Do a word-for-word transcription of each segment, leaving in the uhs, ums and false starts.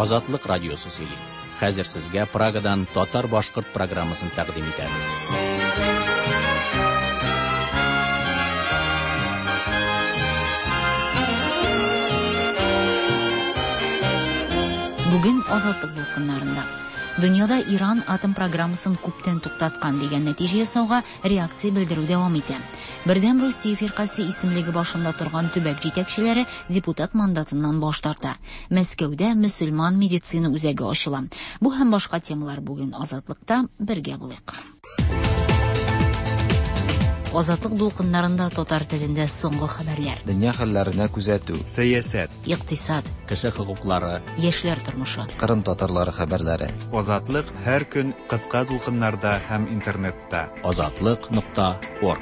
Азатлык радиосы сөйли. Хәзер сезгә Прагадан татар-башкорт программасын тәкъдим итәбез. Бүген азатлык булкыннарында дөньяда Иран атом программасын күптән туктаткан дигән нәтиҗә ясауга реакция белдерү дәвам итә. Бердәм Русия фиркасы исемлеге башында торган төбәк җитәкчеләре депутат мандатыннан баш тарта. Мәскәүдә мөселман медицина үзәге ачыла. Бу һәм башка темалар бүген азатлыкта бергә булыйк. Азатлык дулкыннарында татар телендә соңгы хәбәрләр. Дөнья хәлләренә күзәтү, сәясәт, икътисад, кеше хокуклары, яшьләр тормышы, Кырым татарлары хәбәрләре. Азатлык һәр көн кыска дулкыннарда һәм интернетта. азатлык нокта орг.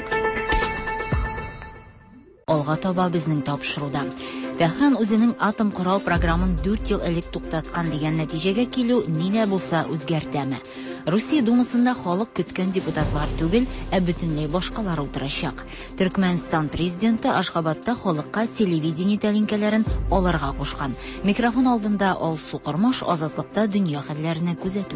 Алга таба безнең тапшыруда. Тәһран үзенең атом корал программын дүрт ел элек туктаткан дигән нәтиҗәгә килү нинә булса үзгәртәме? Русия Думасында халык көткән депутатлар түгел, ә бөтенләй башкалар утырачак. Төркмәнстан президенты Ашхабадта халыкка телевидение тәлинкәләрен алырга кушкан. Микрофон алдында Алсу Кормаш азатлыкта дөнья хәлләренә күзәтү.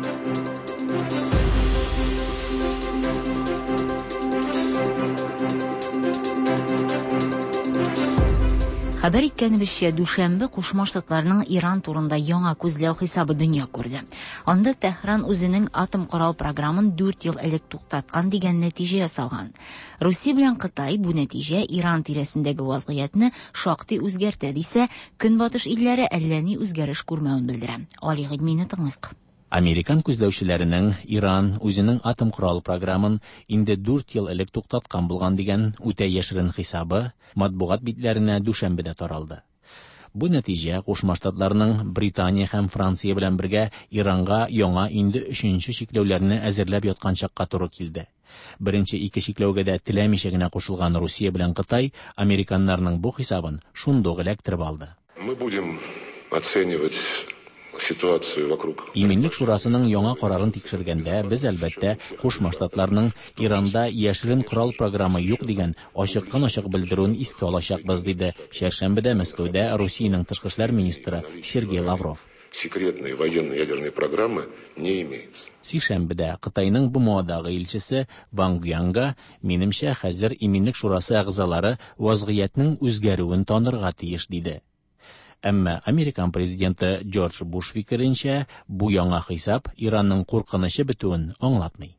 Хәбәр иткәнебезчә, Дүшәмбе Кушма Штатларының Иран турында яңа күзләү хисабы дөнья күрде. Анда Тәһран үзенең атом корал программын дүрт ел элек туктаткан дигән нәтиҗә ясалган. Русия белән Кытай бу нәтиҗә Иран тирәсендәге вазгыятьне шактый үзгәртә дисә, Көнбатыш илләре әллә ни үзгәреш күрмәвен белдерә. Али Гыймине тыңлыйк. Американ күзләүчеләренең Иран үзенең атом корал программын инде дүрт ел элек туктаткан булган дигән үтә яшерен хисабы матбугат битләренә Дүшәмбедә таралды. Бу нәтиҗә Кушма Штатларының Британия һәм Франция белән бергә Иранга яңа инде өченче чикләүләрне әзерләп яткан чакка туры килде. Беренче ике чикләүгә дә теләмичә генә кушылган Русия белән Кытай американнарның бу хисабын шундук эләктереп алды. Мы будем оценивать ситуацию вокруг. Иминлек шурасының яңа карарын тикшергәндә, без әлбәттә Кушма Штатларның Иранда яшерен корал программы юк дигән ачыктан-ачык белдерүен искә алачакбыз, диде Шәршәмбедә Мәскәүдә Русиянең тышкы эшләр министры Сергей Лавров. Секретной военной ядерной программы не имеется. Сишәмбедә Кытайның БМОдагы илчесе Ван Гуянга, минемчә, хәзер Иминлек шурасы әгъзалары вазгыятьнең үзгәрүен танырга тиеш, диде. Әмма Американ президенты Джордж Буш фикеренчә, бу яңа хисап Иранның куркынычы бетүен аңлатмый.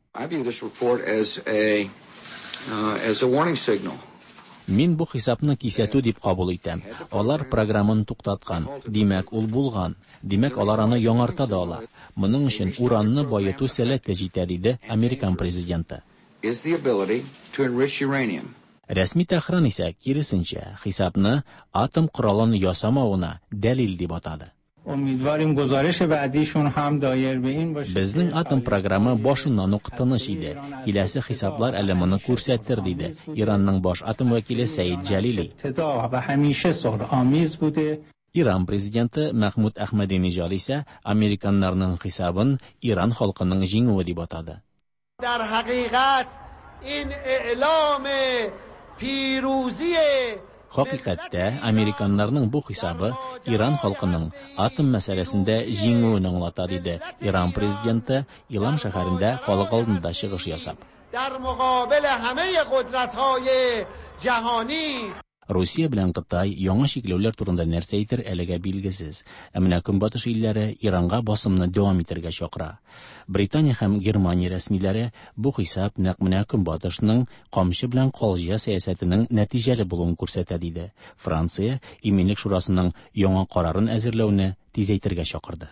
Мин бу хисапны кисәтү дип кабул итәм. Алар программын туктаткан. Димәк, ул булган. Димәк, алар аны яңарта да ала. Моның өчен уранны байыту сәләте җитә, диде Американ президенты. Рәсми Тәһран исә киресенчә хисапны атом коралын ясамауына дәлил дип атады. Безнең атом программы башыннан ук тыныч иде. Киләсе хисаплар әле моны күрсәтер, диде Иранның баш атом вәкиле Сәид Җәлили. Иран президенты Мәхмүд Әхмәдинеҗад исә американнарның хисабын Иран халкының җиңүе дип атады. Дар хакыйкать ин эълам пирузие. Хакыйкатьтә, американнарның бу хисабы Иран халкының атом мәсьәләсендә җиңүен аңлата, диде Иран президенты Илам шәһәрендә халык алдында чыгыш ясап. Дар муқабил һәммә кудрәтһай җаһани. Русия белән Кытай яңа чикләүләр турында нәрсә әйтер әлегә билгесез. Ә менә Көнбатыш илләре Иранга басымны дәвам итәргә чакыра. Британия һәм Германия рәсмиләре бу хисап нәкъ менә Көнбатышның камчы белән калҗыя сәясәтенең нәтиҗәле булуын күрсәтә, диде. Франция Иминлек шурасының яңа карарын әзерләүне тизәйтергә чакырды.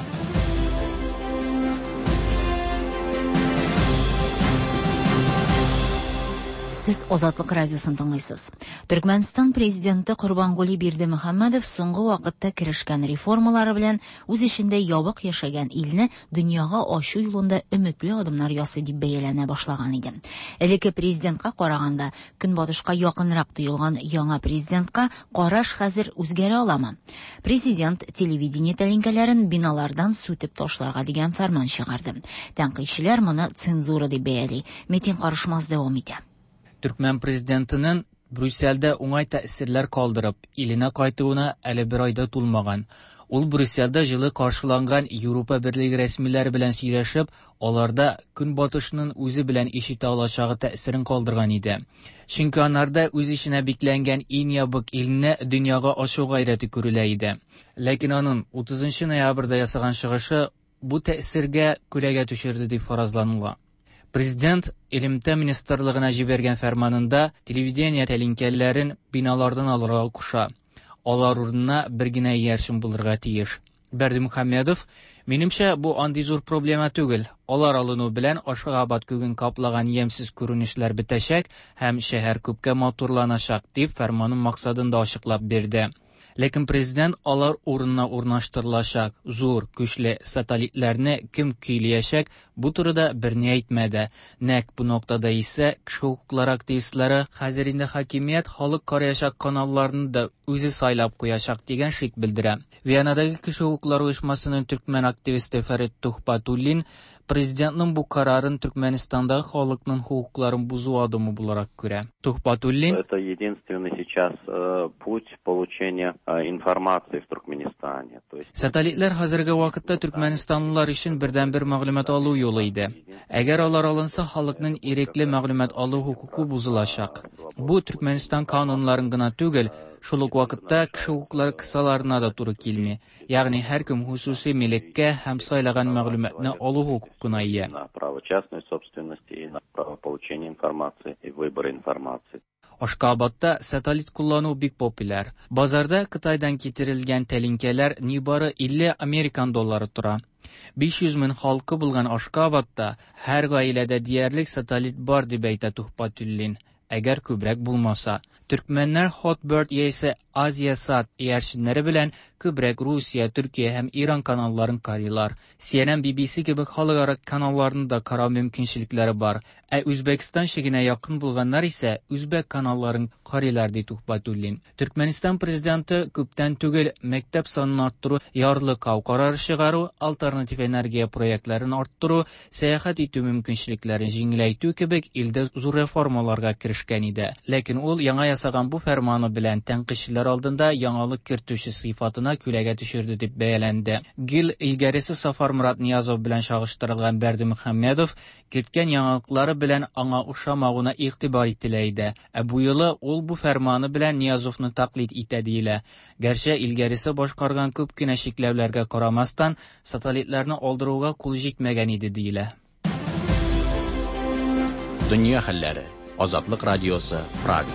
Сез Азатлык радиосын тыңлыйсыз. Төркмәнстан президенты Курбангули Бердимөхәммәдов соңгы вакытта керешкән реформалары белән үз эчендә ябык яшәгән илне дөньяга ачу юлында өметле адымнар ясый дип бәяләнә башлаган иде. Элекке президентка караганда Көнбатышка якынрак тоелган яңа президентка караш хәзер үзгәрә аламы? Президент телевидение тәлинкәләрен биналардан сүтеп ташларга дигән фәрман чыгарды. Тәнкыйтьчеләр моны цензура дип бәяли. Метин карышмас дәвам итә. Türkmen prezidentinin Брюссельдә уңай тәэсирләр калдырып, иленә кайтуына әле бер айда тулмаган. Ул Брюссельдә җылы каршыланган Европа Берлеге рәсмиләре белән сөйләшеп, аларда көнбатышның үзе белән ишетә алачагы тәэсирен калдырган иде. Чөнки анарда үз ишенә бикләнгән иң ябык илне дөньяга ачу гайрәте күрелә иде. Ләкин аның утызынчы ноябрьдә ясаган чыгышы бу тәэсиргә күләгә төшерде дип фаразланыла. Президент Илемтә министрлыгына җибәргән фәрманында телевидение тәлинкәләрен биналардан алырга куша. Алар урынына бер генә иярчен булырга тиеш. Бердимөхәммәдов, минемчә, бу андый зур проблема түгел. Алар алыну белән Ашхабад күген каплаган ямьсез күренешләр бетәчәк һәм шәһәр күпкә матурланачак дип фәрманның максатын да ачыклап бирде. Ләкин президент алар урынына урнаштырылачак зур, көчле сателлитларны кем көйләячәк, бу турыда берни әйтмәде. Нәкъ бу ноктада исә кеше хукуклары активистлары хәзер инде хакимият халык караячак каналларны да үзе сайлап куячак дигән шик белдерә. Вианадагы кеше хукуклары оешмасының төркмән активисты Фәрит Тухпатуллин президентның бу карарын Түркменистандагы халыкның хукукларын бузу адымы буларак күрә. Тухпатуллин: Это единственный сейчас э, путь получения э, информации в Туркменистане. То есть сателлитлар хәзерге вакытта Түркменистанлылар өчен бердән-бер мәгълүмат алу юлы иде. Әгәр алар алынса, халыкның ирекле мәгълүмат алу хукукы бузылачак. Бу Түркменистан канунларын гына түгел, шул ук вакытта кеше хукуклары кысаларына да туры килми. Ягъни һәркем хусусый милеккә һәм сайлаган мәгълүматны алу хукукына ия. на право частной собственности и на право получения информации и выбора информации. Ашхабадта сателлит куллану бик популяр. Базарда Кытайдан китерилгән тәлинкәләр нибары илле американ доллары тора. биш йөз мең халкы булган Ашхабадта һәр гаиләдә диярлек сателлит бар дип әйтә Тухпатуллин. Әгәр күбрәк булмаса, Түркмәннәр Hotbird яисә Азиясат иярченнәре белән күбрәк Русия, Төркия һәм Иран каналларын карыйлар. Си Эн Эн, Би Би Си кебек халыкара каналларны да карау мөмкинчелекләре бар. Ә Үзбәкстан шигенә якын булганнар исә үзбәк каналларын карыйлар ди Тухпатуллин. Түркменистан президенты күптән түгел мәктәп санын арттыру, ярлыкау карары чыгару, альтернатив энергия проектларын арттыру, сәяхәт итү мөмкинчелекләрен җиңеләйтү кебек илдә зур реформаларга кирешкән иде. Ләкин ул яңа ясаган бу фәрманы белән тәнкыйтьчеләр алдында яңалык кертүче сыйфатына күләгә төшерде дип бәяләнде. Гил илгәресе Сафар Мурат Ниязов белән чагыштырылган Бердимөхәммәдов киткән яңалыклары белән аңа охшамавына игътибар ителә иде. Ә бу юлы ул бу фәрманы белән Ниязовны тақлид итә диелә. Гәрчә илгәресе башкарган күп кенә чикләүләргә карамастан, сателлитларны алдыруга кул җитмәгән иде диелә. Дөнья хәлләре. Азатлык радиосы, Прага.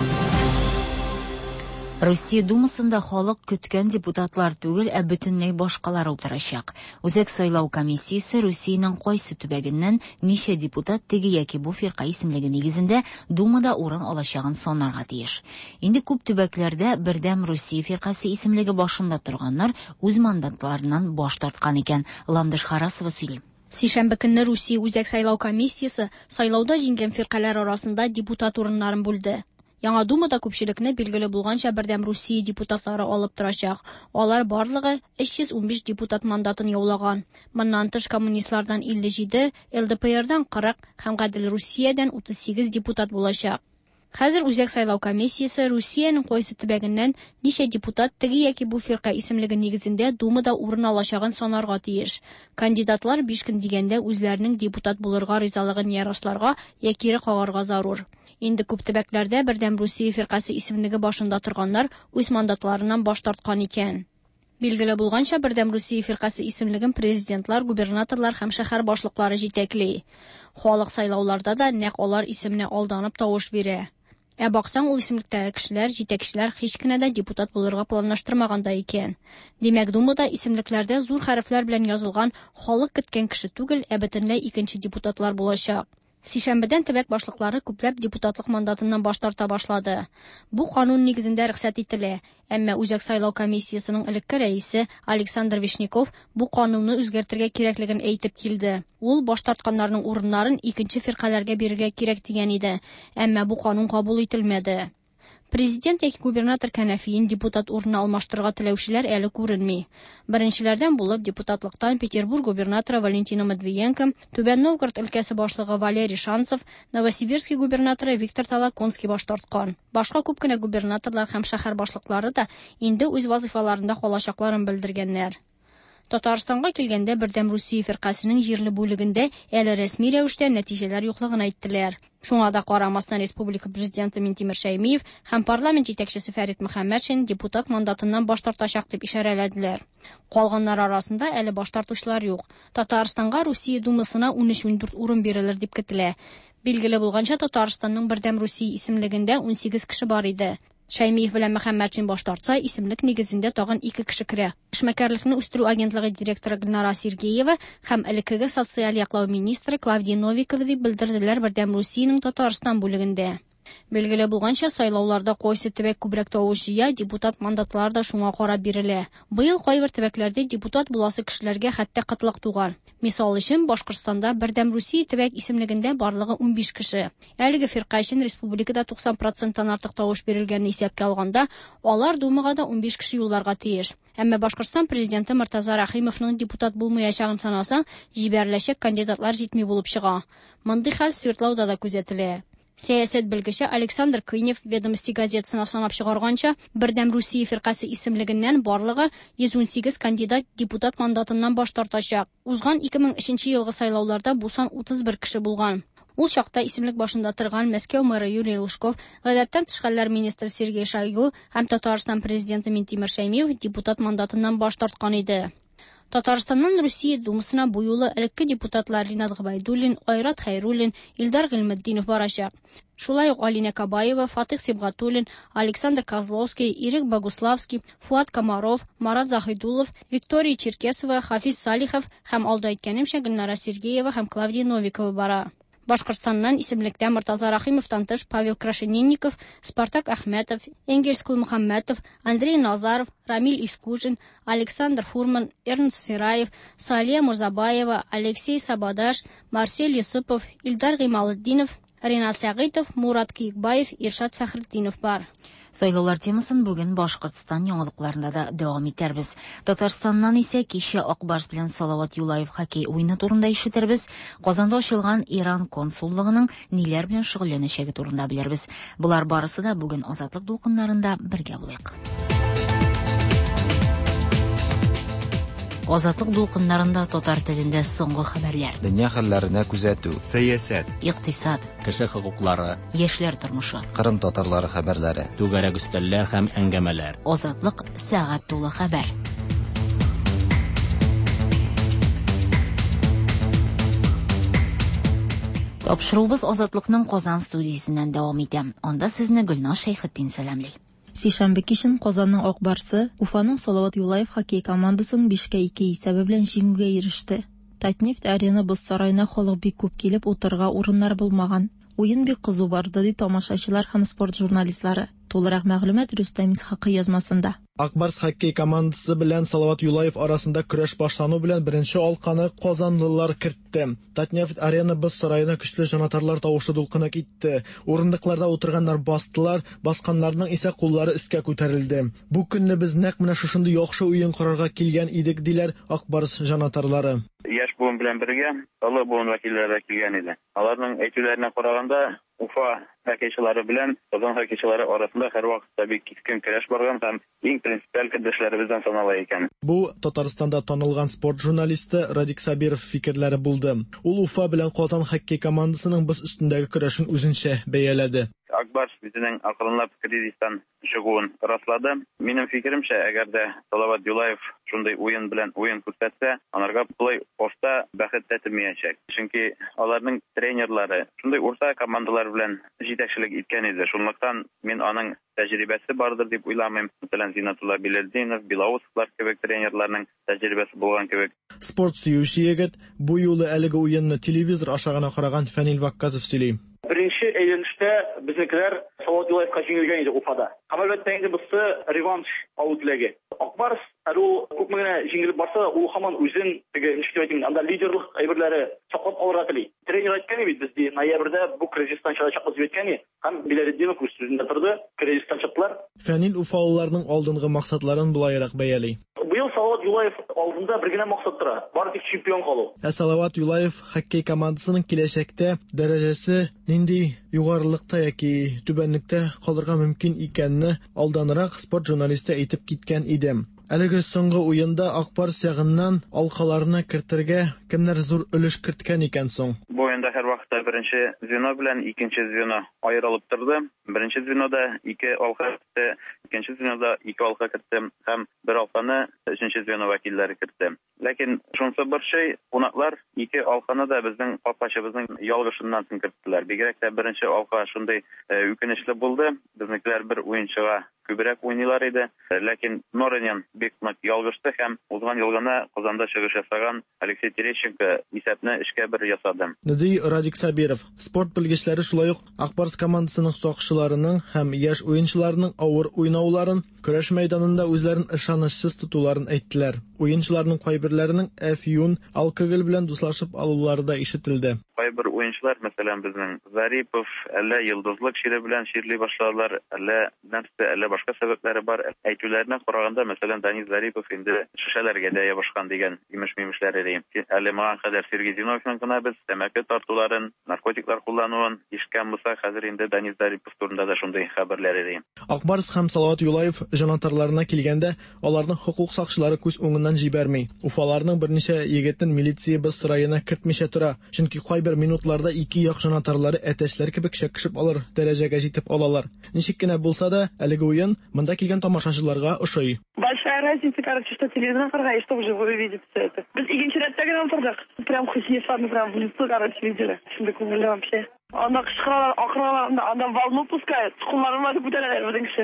Россия Думасында халык көткән депутатлар түгел, ә бөтенләй башкалар утырачак. Үзәк сайлау комиссиясе Русиянең кайсы төбәгеннән ничә депутат теге яки бу фирка исемлеге нигезендә Думада урын алачагын санарга тиеш. Инде күп төбәкләрдә бердәм Русия фиркасы исемлеге башында торганнар үз мандатларыннан баш тарткан икән. Ландыш Харасова сөйли. Сишәмбе көнне Русия үзәк сайлау комиссиясе сайлауда җиңгән фиркалар арасында депутат урыннарын бүлде. Яңа Думада күпчелекне билгеле булганча бердәм Русия депутатлары алып торачак. Алар барлыгы өч йөз ун биш депутат мандатын яулаган. Моннан тыш коммунистлардан илле җиде, Эл Дэ Пэ Эрдан кырык һәм Гадел Русиядән утыз сигез депутат булачак. Хәзер үзәк сайлау комиссиясе Русиянең кайсы төбәгеннән ничә депутат теге яки бу фирка исемлеге нигезендә Думада урын алачагын санарга тиеш. Кандидатлар биш көн дигәндә үзләренең депутат булырга ризалыгын ярашларга яки кагарга зарур. Инде күп төбәкләрдә бердәм Русия фиркасы исемлеге башында торганнар үз мандатларыннан баш тарткан икән. Билгеле булганча бердәм Русия фиркасы исемлеген президентлар, губернаторлар һәм шәһәр башлыклары җитәкли. Халык сайлауларда да нәкъ алар исеменә алданып тавыш бирә. Ә баксаң, ул исемлектәге кешеләр, җитәкчеләр һич кенә дә депутат булырга планлаштырмаганда икән. Димәк, Думада исемлекләрдә зур хәрефләр белән язылган халык көткән кеше түгел, ә бөтенләй икенче депутатлар булачак. Сишәмбедән төбәк башлыклары күпләп депутатлык мандатыннан баш тарта башлады. Бу канун нигезендә рөхсәт ителә, әмма үзәк сайлау комиссиясының элекке рәисе Александр Вишняков бу канунны үзгәртергә кирәклеген әйтеп килде. Ул баш тартканнарның урыннарын икенче фиркаларга бирергә кирәк дигән иде, әмма бу канун кабул ителмәде. Президент яки губернатор кәнәфиен депутат урынына алмаштырырга теләүчеләр әле күренми. Беренчеләрдән булып депутатлыктан Петербург губернаторы Валентина Матвиенко, Түбән Новгород өлкәсе башлыгы Валерий Шанцев, Новосибирский губернаторы Виктор Толоконский баш тарткан. Башка күп кенә губернаторлар һәм шәһәр башлыклары да инде үз вазифаларында калачакларын белдергәннәр. Татарстанга килгәндә Бердәм Русия фиркасының җирле бүлегендә әле рәсми рәвештә нәтиҗәләр юклыгын әйттеләр. Шуңа да карамастан республика президенты Минтимер Шәймиев һәм парламент җитәкчесе Фәрит Мөхәммәтшин депутат мандатыннан баш тартачак дип ишарәләделәр. Калганнар арасында әле баш тартучылар юк. Татарстанга Русия думасына ун өч-ун дүрт урын бирелер дип көтелә. Билгеле булганча, Татарстанның Бердәм Русия исемлегендә ун сигез кеше бар иде. Шәймиев белән Мөхәммәтшин баш тартса, исемлек нигезендә тагын ике кеше керә. Эшмәкәрлекне үстерү агентлыгы директоры Гөлнара Сергеева һәм элеккеге социаль яклау министры Клавдия Новикова дип белдерделәр Бердәм Русиянең Татарстан бүлегендә. Билгеле булганча, сайлауларда кайсы төбәк күбрәк тавыш җыя, депутат мандатлары да шуңа карап бирелә. Быел кайбер төбәкләрдә депутат буласы кешеләргә хәтта кытлык туган. Мисал өчен, Башкортстанда Бердәм Русия төбәк исемлегендә барлыгы ун биш кеше. Әлеге фирка өчен республикада туксан проценттан артык тавыш бирелгәнне исәпкә алганда, алар думага да ун биш кеше юлларга тиеш. Әмма Башкортстан президенты Мортаза Рахимовның депутат булмаячагын санасаң, җибәреләчәк кандидатлар җитми булып чыга. Мондый хәл Свердловда да күзәтелә. Сәясәт белгече Александр Кынев Ведомости газетасына санап чыгарганча, Бердәм Русия фиркасы исемлегеннән барлыгы йөз ун сигез кандидат депутат мандатыннан баш тартачак. Узган ике мең өченче елгы сайлауларда бу сан утыз бер кеше булган. Ул чакта исемлек башында торган Мәскәү мэры Юрий Лужков, гадәттән тыш хәлләр министры Сергей Шойгу һәм Татарстан президенты Минтимер Шәймиев депутат мандатыннан баш тарткан иде. Татарстаннан Русия думасына бу юлы элекке депутатлар Ринат Габайдуллин, Айрат Хайруллин, Илдар Гыйлметдинов барачак. Шулай ук Алина Кабаева, Фатих Сибгатуллин, Александр Козловский, Ирек Богуславский, Фуат Комаров, Марат Захидулов, Виктория Черкесова, Хафиз Салихов һәм алда әйткәнемчә Гөлнара Сергеева һәм Клавдия Новикова бара. Башкортстаннан исемлектә Мортаза Рахимовтан тыш Павел Крашенинников, Спартак Әхмәтов, Энгельс Кулмөхәммәтов, Андрей Назаров, Рамиль Искужин, Александр Фурман, Эрнст Сираев, Салия Мурзабаева, Алексей Сабадаш, Марсель Юсупов, Илдар Гыймалетдинов, Ринат Сәгыйтов, Мурат Киекбаев, Иршат Фәхретдинов бар. Сайлаулар темасын бүген Башкортстан яңалыкларында да дәвам итәрбез. Татарстаннан исә кичә Акбарс белән Салават Юлаев хоккей уйны турында ишетербез. Казанда ачылган Иран консуллыгының ниләр белән шөгыльләнәчәге турында белербез. Булар барысы да бүген Азатлык дулкыннарында бергә булыйк. Азатлык дулкыннарында татар телендә соңгы хәбәрләр. Дөнья хәлләренә күзәтү. Сәясәт, Икътисад, Кеше хокуклары, яшьләр тормышы. Кырым татарлары хәбәрләре. түгәрәк өстәлләр һәм әңгәмәләр. Азатлык сәгать тулы хәбәр. Тапшыруыбыз Азатлыкның Казан студиясеннән дәвам итә. Анда сезне Гөлнар Шәйхетдин сәламлый. Сишәмбе кичен Казанның Акбарсы Уфаның Салават Юлаев хоккей командасын бишкә ике исәбе белән җиңүгә иреште. Татнефть арена боз сарайына халык бик күп килеп утырырга урыннар булмаган. Уен бик кызу барды ди тамашачылар һәм спорт журналистлары. Толырак мәгълүмат Рөстәм Исхакый язмасында. Акбарс хоккей командасы белән Салават Юлаев арасында көрәш башлану белән беренче алканы казанлылар кертте. Татнефть арена боз сарайына көчле җанатарлар тавышы дулкыны китте. Урындыкларда утырганнар бастылар, басканнарның исә куллары өскә күтәрелде. Бу көнне без нәкъ менә шушындый яхшы уен карарга килгән идек диләр Акбарс җанатарлары. Яшь буын белән бергә олы буын вәкилләре килгән иде. Аларның әйтүләренә караганда, Уфа хоккейчылары белән Казан хоккейчылары арасында һәрвакытта бик кискен көрәш барган һәм иң принципиаль кардәшләребездән санала икән. Бу Татарстанда танылган спорт журналисты Радик Сабиров фикерләре булды. Ул Уфа белән Казан хоккей командасының боз өстендәге көрәшен үзенчә бәяләде. Акбарс үзенең акрынлап кризистан чыгуын раслады. Минем фикеремчә, әгәр дә Салават Юлаев шундый уен белән уен күрсәтсә, анарга плей офта бәхет тәтмәячәк. Чөнки аларның тренерлары шундый урта командалар белән җитәкчелек иткән иде. Шунлыктан мин аның тәҗрибәсе бардыр дип уйламыйм. Мәсәлән, Зинатулла Билалдинов, Билаусовлар кебек тренерларның тәҗрибәсе булган кебек. Спорт сөюче егет бу юлы әлеге уенны телевизор аша гына караган Фәнил Вакказов сөйли. Birinchi Eylül'de bizimkiler Salvat Yulayev'ga jengilgen idi Ufada. Ama elbette endi bizde revanş avutlegi. Akbars Aro көпмегенә җиңелеп барса, ул һаман үзен теге ничек әйтим, анда лидерлык әйберләре саклап алырга тели. Тренер әйткән бит бездә ноябрьдә бу Кыргызстан чыгачак дип әйткән, һәм Биләлетдинов үз сүзендә торды. Кыргызстан чыктылар. Фәнил Уфалыларның алдынгы максатларын булайрак бәяли. Быел Салават Юлаев алдында бер генә максат тора. Бары тик чемпион калу. Ә Салават Юлаев хоккей командасының киләчәктә дәрәҗәсе нинди югарылыкта яки түбәнлектә калырга мөмкин икәнне алданрак спорт журналисты әйтеп киткән иде. Әлеге соңгы уенда Акбарс ягыннан алкаларны кертергә кемнәр зур өлеш керткән икән соң? Бу уенда һәр вакытта беренче звено белән икенче звено аерылып торды. Беренче звенода ике алка кертте, икенче звенода ике алка кертте һәм бер алканы өченче звено вәкилләре кертте. Ләкин шунысы бер шей, кунаклар ике алканы да безнең капкачыбызның ялгышыннан соң керттеләр. Бигрәк тә беренче алка шундый үкенечле булды. Безнекеләр бер уенчыга күбрәк уйныйлар иде. Ләкин Норенян бик нык ялгышты һәм узган ел гына Казанда чыгыш ясаган Алексей Терещенко исәпне эшкә бер ясады. Ниди Радик Сабиров, спорт белгечләре шулай ук Акбарс командасының сакчыларының һәм яшь уенчыларның авыр уйнауларын, көрәш мәйданында үзләрен ышанычсыз тотуларын әйттеләр. Уенчыларның кайберләренең әфиюн, алкоголь белән дуслашып алулары да ишетелде. Кайбер уенчылар, мәсәлән, безнең Зарипов, әллә йылдызлык шире белән ширли башладылар, әллә нәрсә, әллә башка сәбәпләре бар. Әйтүләренә караганда, мәсәлән, Данис Зарипов инде шешәләргә дә ябышкан дигән имеш-мимешләр иде. Әле моңа кадәр Сергей Зиновьевның гына без тәмәке тартуларын, наркотиклар куллануын ишкән булса, хәзер инде Данис Зарипов турында да шундый хәбәрләр иде. Акбарс һәм Салават Юлаев җанатарларына килгәндә, аларның хукук сакчылары күз уңыннан җибәрми. Уфаларның берничә егетен милиция быз сараена кертмичә тора, чөнки кайбер минутларда ике як җанатарлары әтәчләр кебек шәккешеп алыр дәрәҗәгә җитеп алалар. Ничек кенә булса да, әлеге уен монда килгән тамашачыларга ошый. Большая разница, короче, что телевизор и что вживую видит все это. Без игенчерет тагын алдырдык. Прям хусиефаны прям в лицо, короче, видели. Şimdi kumulda вообще. Anda kışkıralar, akıralarında adam valını pускает. Kullanılmadı bu tane vermedin kişi.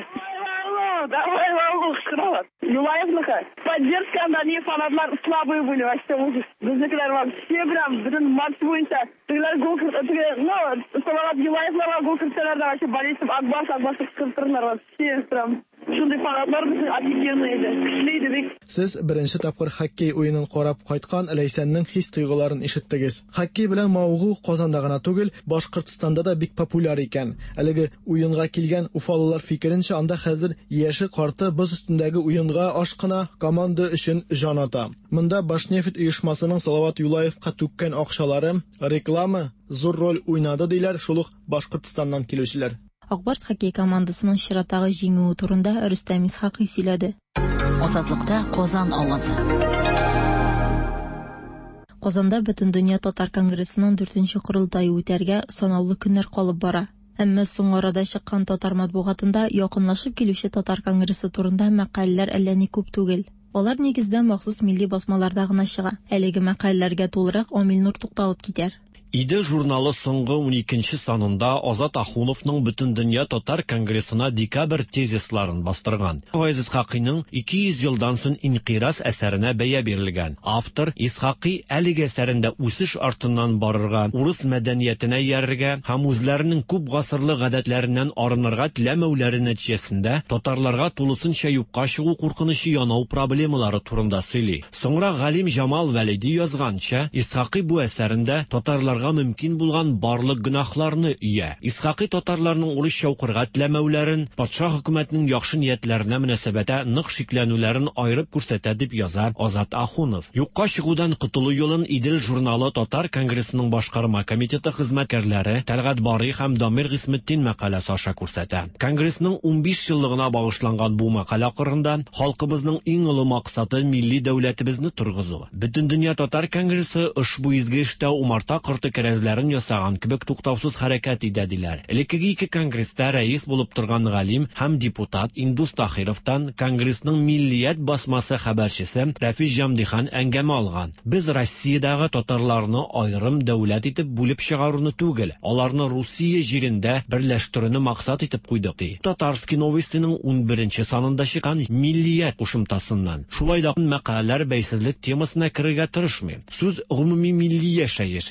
Давай, valını kışkıralar. Yulayev'lıkı. Поддержка, они фанатlar слабые были, вообще ужас. Bizdekiler var. Все прям, bütün maç boyunca. Tügeler gol kırtırlar. No, Salavat Yulayev'lara gol kırtırlar da вообще болельщик Акбарс, Акбарс kırtırlar var. Все прям. Шундый фанатлар безнең офигенный иде. Көчле иде. Сез беренче тапкыр хоккей уенын карап кайткан Ләйсәннең хис-тойгыларын ишеттегез. Хоккей белән мавыгу Казанда гына түгел, Башкортстанда да бик популяр икән. Әлеге уенга килгән уфалылар фикеренчә, анда хәзер яше карты боз өстендәге уенга ашкына команда өчен җан ата. Монда Башнефть оешмасының Салават Юлаевка түккән акчалары, реклама зур роль уйнады диләр шулык Башкортстаннан килүчеләр. Акбарс хоккей командасының чираттагы җиңүе турында Рөстәм Исхакый сөйләде. Азатлыкта Казан авазы. Казанда Бөтендөнья татар конгрессының дүртенче курылтайы үтәргә санаулы көннәр калып бара. Әмма соң арада чыккан татар матбугатында якынлашып килүче татар конгрессы турында мәкаләләр әллә ни күп түгел. Алар нигездә махсус милли басмаларда гына чыга. Әлеге мәкаләләргә тулырак Амилнур тукталып китәр. Иде журналы соңгы уникенче санында Азат Ахуновның Бөтендөнья татар конгрессына декабрь тезисларын бастырган. Файз Исхакыйның ике йөз елдан соң инкыйраз әсәренә бәя бирелгән. Автор Исхакый әлеге әсәрендә үсеш артыннан барырга, урыс мәдәниятенә ярырга һәм үзләренең күп гасырлы гадәтләреннән арынырга теләмәүләре нәтиҗәсендә татарларга тулысынча юкка чыгу куркынычы янау проблемалары турында сөйли. Соңра Галим Жамал Вәлиди язганча, Исхакый бу әсәрендә татарлар мөмкин булган барлык гөнаһларны үя. Исхакый татарларның урысча укырга теләмәүләрен, патша хөкүмәтенең яхшы ниятләренә мөнәсәбәтә нык шикләнүләрен аерып күрсәтә дип яза Азат Ахунов. Юкка чыгудан котылу юлын Идел журналы татар конгрессының башкарма комитеты хезмәткәрләре Тәлгат Барый һәм Дамир Гысметтин мәкаләсе аша күрсәтә. Конгрессның унбиш еллыгына багышланган бу мәкалә кырында халкыбызның иң олы максаты милли дәүләтебезне тургызу. Бөтендөнья татар конгрессы ошбу изге эштә умарта корты кәрәзләрен ясаган кебек туктаусыз хәрәкәт итә диләр. Элеккеге ике конгресста рәис булып торган галим һәм депутат Индус Тахировтан конгрессның миллият басмасы хәбәрчесе Рафис Җамдихан әңгәмә алган. Без Россиядагы татарларны аерым дәүләт итеп бүлеп чыгаруны түгел, аларны Русия җирендә берләштерүне максат итеп куйдык ди. Татарский новостиның унберенче санында чыккан миллият кушымтасыннан. Шулай да мәкаләләр бәйсезлек темасына керергә тырышмый. Сүз гомуми милли яшәеш, исән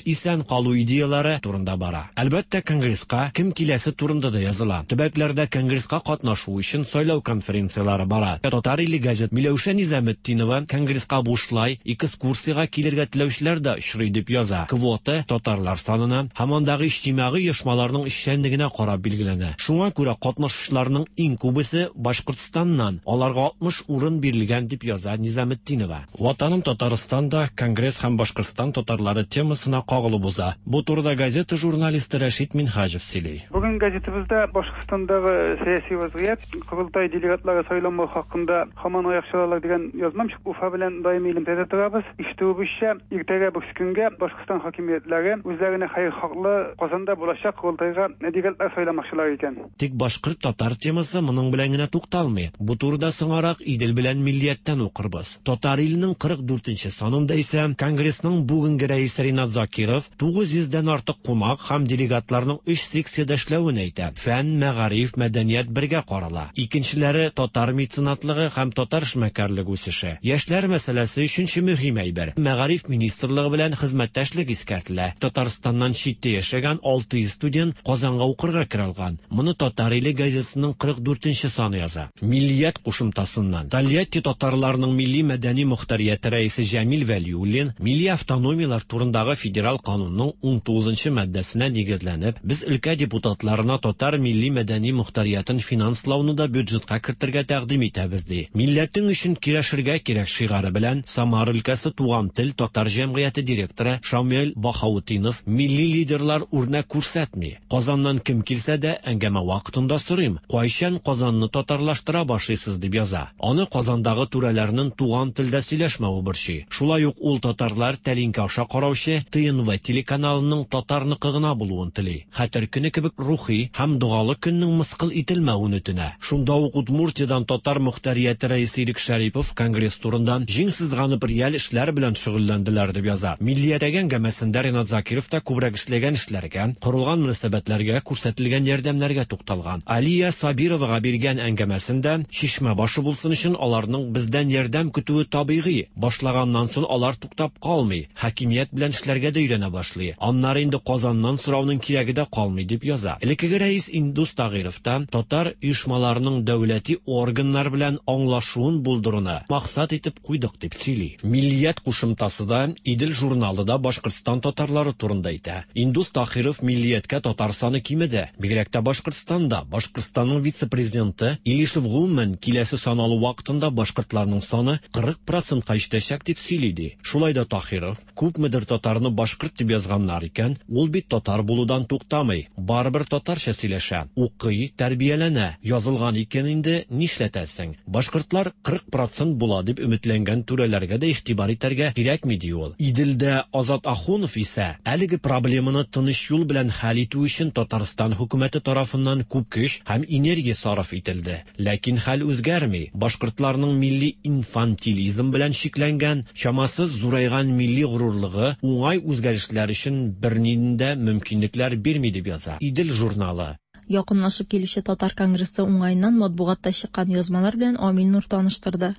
калу идеялары турында бара. Әлбәттә, Конгресска кем киләсе турында да языла. Төбәкләрдә Конгресска катнашу өчен сайлау конференциялары бара. Татар иле газет Миләүшә Низаметдинова Конгресска бушлай экскурсиягә килергә теләүчеләр дә очрый дип яза. Квота татарлар санына һәм андагы иҗтимагый оешмаларның эшчәнлегенә карап билгеләнә. Шуңа күрә катнашучыларның иң күбесе Башкортстаннан. Аларга алтмыш урын бирелгән дип яза Низаметдинова. Ватаным Татарстанда Конгресс һәм Башкортстан татарлары темасына кагылып уза. Бу турыда газета журналисты Рәшит Минхаҗев сөйли. Бүген газетабызда Башкортстандагы сәяси вазгыять, курултай делегатлары сайланмау хакында һаман аякчылар дигән язмам чык Уфа белән даими элемтәдә торабыз. Иштүбезчә, иртәгә бүгенге көнгә Башкортстан хакимиятләре үзләренә хәйр хаклы Казанда булачак курултайга делегатлар сайламакчылар икән. Тик башкорт татар темасы моның белән генә тукталмый. Бу турыда соңарак Идел белән миллияттән укырбыз. Татар иленең кырык дүртенче санында исә Конгрессның бүгенге рәисе Ринат Закиров тугыз йөздән артык кунак һәм делегатларның өч секциядә эшләвен әйтә. Фән, мәгариф, мәдәният бергә карала. Икенчеләре татар меценатлыгы һәм татар эшмәкәрлеге үсеше. Яшьләр мәсьәләсе өченче мөһим әйбер. Мәгариф министрлыгы белән хезмәттәшлек искәртелә. Татарстаннан читтә яшәгән алты йөз студент Казанга укырга кирә алган. Моны Татар иле газетасының кырык дүртенче саны яза. Миллият кушымтасыннан Тольятти татарларының милли мәдәни мөхтәрияте рәисе Җәмил Вәлиуллин милли автономиялар турындагы федераль канунның ун тугызынчы маддәсенә нигезләнеп, без өлкә депутатларына татар милли мәдәни мөхтәриятын финанслауны да бюджетка кертергә тәкъдим итәбез ди. Милләтең өчен кирешергә кирәк шигары белән Самар өлкәсе туган тел татар җәмгыяте директоры Шамил Бахаутдинов милли лидерлар үрнәк күрсәтми. Казаннан кем килсә дә әңгәмә вакытында сорыйм, кайчан Казанны татарлаштыра башлыйсыз дип яза. Аны Казандагы түрәләрнең туган телдә сөйләшмәве борчый. Шулай ук ул татарлар тәлинкә аша караучы Т Н В телеканалының татарныкы гына булуын тели. Хәтер көне кебек рухи һәм дугалы көннең мыскыл ителмәвен үтенә. Шунда ук Удмуртиядан татар мөхтәрияте рәисе Ирек Шәрипов Конгресс турындан җиңсезганып реаль эшләр белән шөгыльләнделәр дип яза. Миллият әңгәмәсендә Ринат Закиров та күбрәк эшләгән эшләргә, корылган мөнәсәбәтләргә, күрсәтелгән ярдәмнәргә тукталган. Алия Сабировага биргән әңгәмәсендә Шишмә башы булсын өчен аларның бездән ярдәм көтүе табигый. Башлаганнан соң алар туктап калмый, хакимият белән эшләргә дә өйрәнә башлый. Аннары инде Казаннан сорауның кирәге дә калмый дип яза. Элеккеге рәис Индус Тагыровтан татар оешмаларының дәүләти органнар белән аңлашуын булдыруны максат итеп куйдык дип сөйли. Миллият кушымтасыда Идел журналы да Башкортстан татарлары турында әйтә. Индус Тагыров миллияткә татар саны кимеде. Бигрәк тә Башкортстанда Башкортстанның вице-президенты Илишев Гумман киләсе саналу вакытында башкортларның саны кырык процентка җитәчәк дип сөйли. Шулай да Тагыров күпмедер татарны башкорт дип язганнар икән, ул бит татар булудан туктамый. Барыбер татарча сөйләшә, укый, тәрбияләнә. Язылган икән инде нишләтәсең? Башкортлар кырык процент була дип өметләнгән түрәләргә дә игътибар итәргә кирәкми ди ул. Иделдә Азат Ахунов исә әлеге проблеманы тыныч юл белән хәл итү өчен Татарстан хөкүмәте тарафыннан күп көч һәм энергия сарыф ителде. Ләкин хәл үзгәрми. Башкортларның милли инфантилизм белән шикләнгән, чамасыз зурайган милли горурлыгы уңай үзгәрешләр өчен бернинде мөмкинлекләр бирми дип яза Идел журналы. Якынлашып килүче татар конгрессы уңайыннан матбугатта чыккан язмалар белән Амил Нур таныштырды.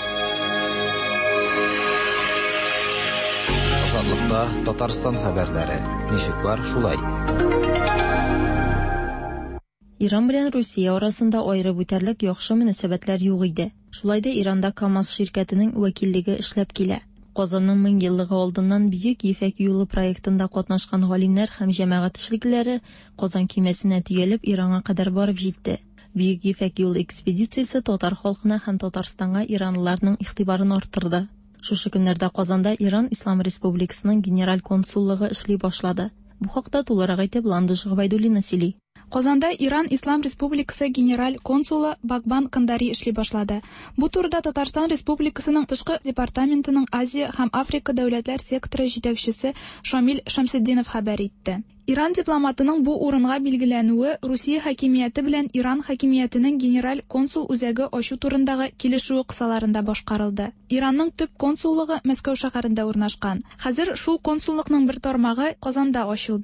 Азатлыкта Татарстан хәбәрләре. Ничек бар шулай? Иран белән Русия арасында аерып үтәрлек яхшы мөнәсәбәтләр юк иде. Шулай да Иранда КАМАЗ ширкәтенең вәкиллеге эшләп килә. Казанның мең еллыгы алдыннан Бөек Ефәк юлы проектында катнашкан галимнәр һәм җәмәгать эшлеклеләре Казан көймәсенә төялеп Иранга кадәр барып җитте. Бөек Ефәк юлы экспедициясе татар халкына һәм Татарстанга иранлыларның игътибарын арттырды. Шушы көннәрдә Казанда Иран Ислам Республикасының генераль консуллыгы эшли башлады. Бу хакта тулырак әйтеп Ландыш Габайдуллина сөйли. Казанда Иран Ислам Республикасы генераль консулы Багбан Кандари эшли башлады. Бу турыда Татарстан Республикасының тышкы департаментының Азия һәм Африка дәүләтләр секторы җитәкчесе Шамил Шамсетдинов хәбәр итте. Иран дипломатының бу урынга билгеләнүе Русия хакимияте белән Иран хакимиятенең генераль консул үзәге ачу турындагы килешү кысаларында башкарылды. Иранның төп консуллыгы Мәскәү шәһәрендә урнашкан. Хәзер шул консуллыкның бер тармагы Казанда ачылды.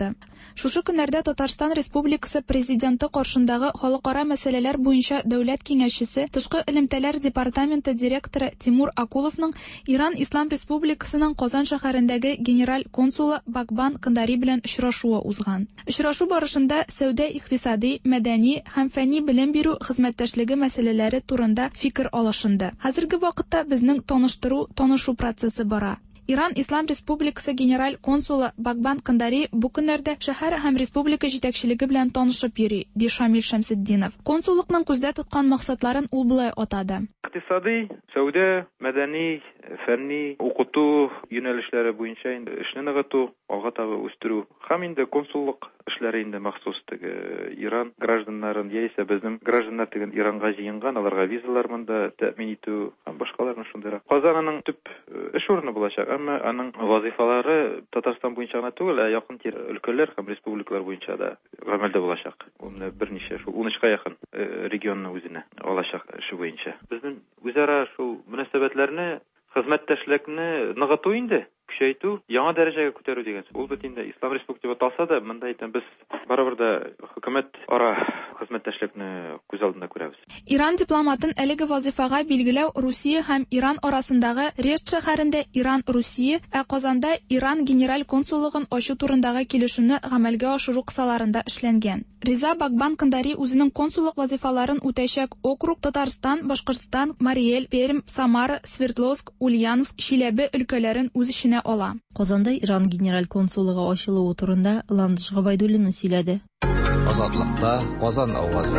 Шушы көннәрдә Татарстан Республикасы Президенты каршындагы халыкара мәсьәләләр буенча дәүләт киңәшчесе, Тышкы элемтәләр департаменты директоры Тимур Акуловның Иран Ислам Республикасының Казан шәһәрендәге генераль консулы Бакбан Кандари белән очрашуы узган. Очрашу барышында сәүдә, икътисади, мәдәни һәм фәнни белем бирү хезмәттәшлеге мәсьәләләре турында фикер алышынды. Хәзерге вакытта безнең таныштыру, танышу процессы бара. Иран Ислам Республикасы генераль консулы Бакбан Кандари бу көннәрдә шәһәр һәм республика җитәкчелеге белән танышып йөри, ди Шамил Шәмсетдинов. Консуллыкның күздә тоткан максатларын ул булай атады. Икътисади, сәүдә, мәдәни, фәнни, укыту юнәлешләре буенча инде эшне ныгыту, алга таба үстерү һәм инде консуллык эшләре инде махсус теге Иран гражданнарын яисә безнең гражданнар теген Иранга җыенган, аларга визалар монда тәэмин итү һәм башкаларны шундый. Казанның төп эш урыны булачак, әмма аның вазифалары Татарстан буенча гына түгел, ә якын тир өлкәләр һәм республикалар буенча да гамәлдә булачак. Ул берничә шул ун өчкә якын регионны үзенә алачак эше буенча. Безнең үзара шул мөнәсәбәтләрне, хезмәттәшлекне ныгыту инде, күчәйтү, яңа дәрәҗәгә күтәрү дигән. Ул бит инде Ислам Республикасы талса да, монда әйтәм, без барыбер да хөкүмәт ара хезмәттәшлекне күз алдында күрәбез. Иран дипломатын әлеге вазифага билгеләү Русия һәм Иран арасындагы Решт шәһәрендә Иран-Русия, ә Казанда Иран генераль консуллыгын ачу турындагы килешүне гамәлгә ашыру кысаларында эшләнгән. Риза Бакбан Кандари үзенең консуллык вазифаларын үтәчәк округ Татарстан, Башкортстан, Мари-Эл, Пермь, Самара, Свердловск, Ульяновск, Чиләбе өлкәләрен үз эченә ала. Казанда Иран генераль консуллыгы ачылуы турында Ландыш Габайдуллина сөйләде. Азатлыкта Казан авазы.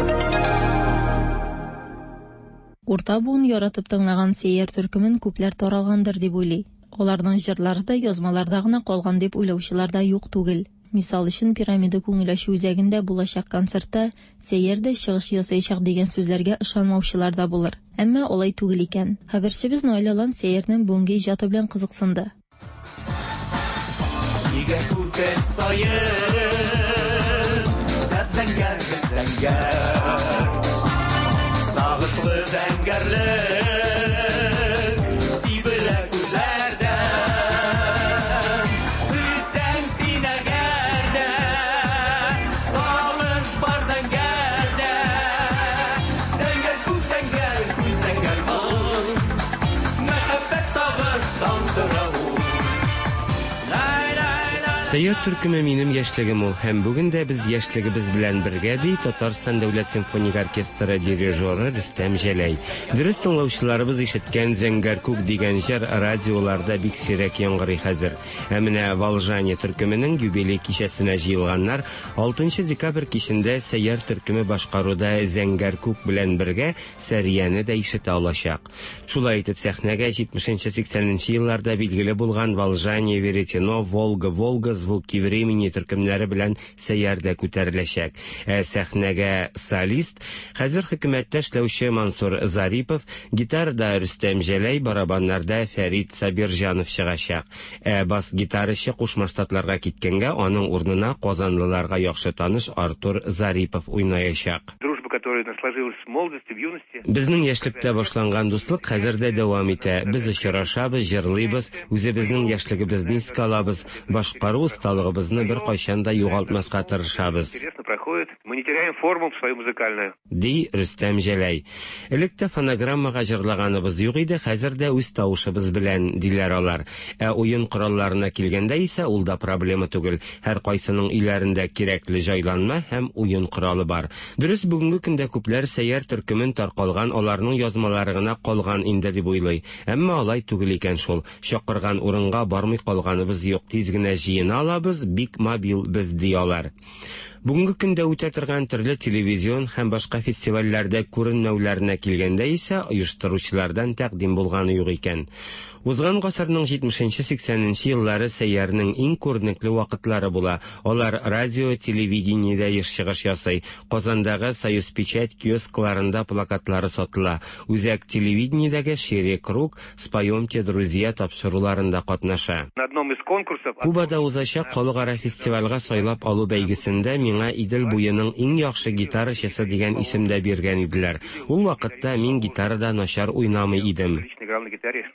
Урта буын яратып тыңлаган сәйяр төркемен күпләр таралгандыр дип уйлый. Аларның җырлары да, язмаларда гына калган дип уйлаучылар да юк түгел. Мисал өчен пирамида күңеләшү үзәгендә булачак концертта сәйярдә чыгыш ясаячак дигән сүзләргә ышанмаучылар да булыр. Әмма алай түгел икән. Хәбәрчебез Наилалан сәйярның бүгенге иҗаты белән кызыксынды. Нигә күкән саен, зәңгәр зәңгәр, сагышлы зәңгәрлек, сибелә күзләрдә, сөйсәң син әгәрдә, салыш бар зәңгәрдә, зәңгәр күк зәңгәр, күз зәңгәр мал, мәхәббәт сагыштан тора ул. Сәйяр төркеме минем яшьлегем ул, һәм бүген дә без яшьлегебез белән бергә ди Татарстан дәүләт симфоник оркестры дирижеры Рөстәм Җәләй. Дөрес тыңлаучыларыбыз ишеткән Зәңгәр күк дигән җыр радиоларда бик сирәк яңгырый хәзер. Ә менә Волжания төркеменең юбилей кичәсенә җыелганнар алтынчы декабрь кичендә Сәйяр төркеме башкаруда Зәңгәр күк белән бергә Сәрияне дә ишетә алачак. Шулай итеп сәхнәгә җитмешенче-сиксәненче елларда билгеле булган Волжания, Веретено, Волга, Волга звуки времени төркемнәре белән сәйярдә күтәреләчәк. Ә сәхнәгә солист хәзер хөкүмәттә эшләүче Мансур Зарипов, гитарада Рөстәм Җәләй, барабаннарда Фәрит Сабирҗанов чыгачак. Ә бас гитарачы Кушма Штатларга киткәнгә аның урынына казанлыларга яхшы таныш Артур Зарипов уйнаячак. Безнең яшьлектә башланган дуслык хәзердә дәвам итә. Без очрашабыз, җырлыйбыз, үзебезнең яшьлегебезне искә алабыз, башкару осталыгыбызны бер кайчан да югалтмаска тырышабыз. Мы не теряем форму свою музыкальную. Ди Рөстәм Җәләй. Электе фонограммага җырлаганыбыз юк иде, хәзердә үз тавышыбыз белән диләр алар. Ә уен коралларына килгәндә исә ул да проблема түгел. Һәр кайсының өйләрендә кирәкле җайланма һәм уен коралы бар. Дөрес, бүгенге көндә күпләр сәйяр төркемен таркалган, аларның язмалары гына калган инде дип уйлый. Әмма алай түгел икән шул. Чакырган урынга бармый калганыбыз юк. Тиз генә җыена алабыз, бик мобил без ди алар. Бүгенге көндә үтә торган төрле телевизион һәм башка фестивальләрдә күренмәүләренә килгәндә исә оештыручылардан тәкъдим булганы юк икән. Узган гасырның җитмешенче-сиксәненче еллары сәйярның иң күренекле вакытлары була. Алар радио, телевидениедә еш чыгыш ясый. Казандагы Союз печать киоскларында плакатлары сатыла. Үзәк телевидениедәге Шире круг, Споемте, друзья тапшыруларында катнаша. На одном из конкурсов Кубада узачак халыкара фестивальгә сайлап алу бәйгесендә миңа Идел буеның иң яхшы гитарачысы дигән исемдә биргән иделәр. Ул вакытта мин гитарада начар уйнамый идем.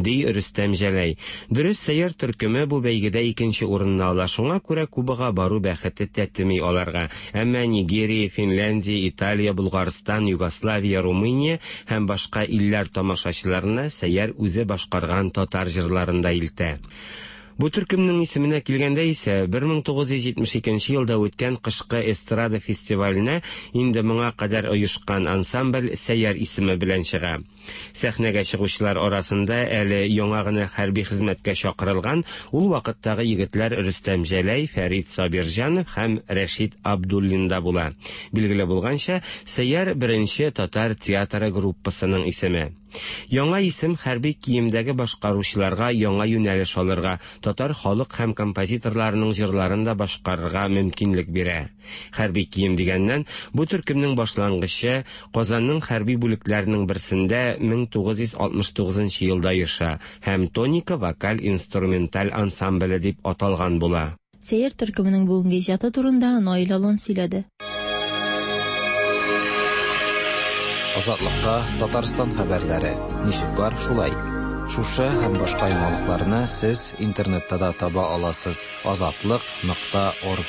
ди Рөстәм Җәләй. Дөрес, сәйяр төркеме бу бәйгедә икенче урынны ала. Шуңа күрә кубага бару бәхете тәтми аларга. Әмма Нигерия, Финляндия, Италия, Булгарстан, Югославия, Румыния һәм башка илләр тамашачыларына сәйяр үзе башкарган татар җырларында илтә. Бу төркемнең исеменә килгәндә исә бер мең тугыз йөз җитмеш икенче елда үткән кышкы эстрада фестиваленә инде моңа кадәр оешкан ансамбль сәйяр исеме белән чыга. Сәхнәгә чыгучылар арасында әле яңа гына хәрби хезмәткә чакырылган ул вакыттагы егетләр Рөстәм Җәләй, Фәрит Сабирҗанов һәм Рәшид Абдуллин да була. Билгеле булганча, сәйяр беренче татар театры группасының исеме. Яңа исем хәрби киемдәге башкаручыларга яңа юнәлеш алырга, татар халык һәм композиторларының җырларын да башкарырга мөмкинлек бирә. Хәрби кием дигәннән, бу төркемнең башлангычы Казанның хәрби бүлекләренең берсендә мең тугыз йөз алтмыш тугызынчы елда яша һәм Тоника вокаль-инструменталь ансамбле дип аталган була. Сәйяр төркеменең бүгенге иҗаты турында Наил Алан сөйләде. Азатлыкта Татарстан хәбәрләре. Ничек бар, шулай. Шушы һәм башка яңалыкларны сез интернетта да таба аласыз. азатлык нокта орг.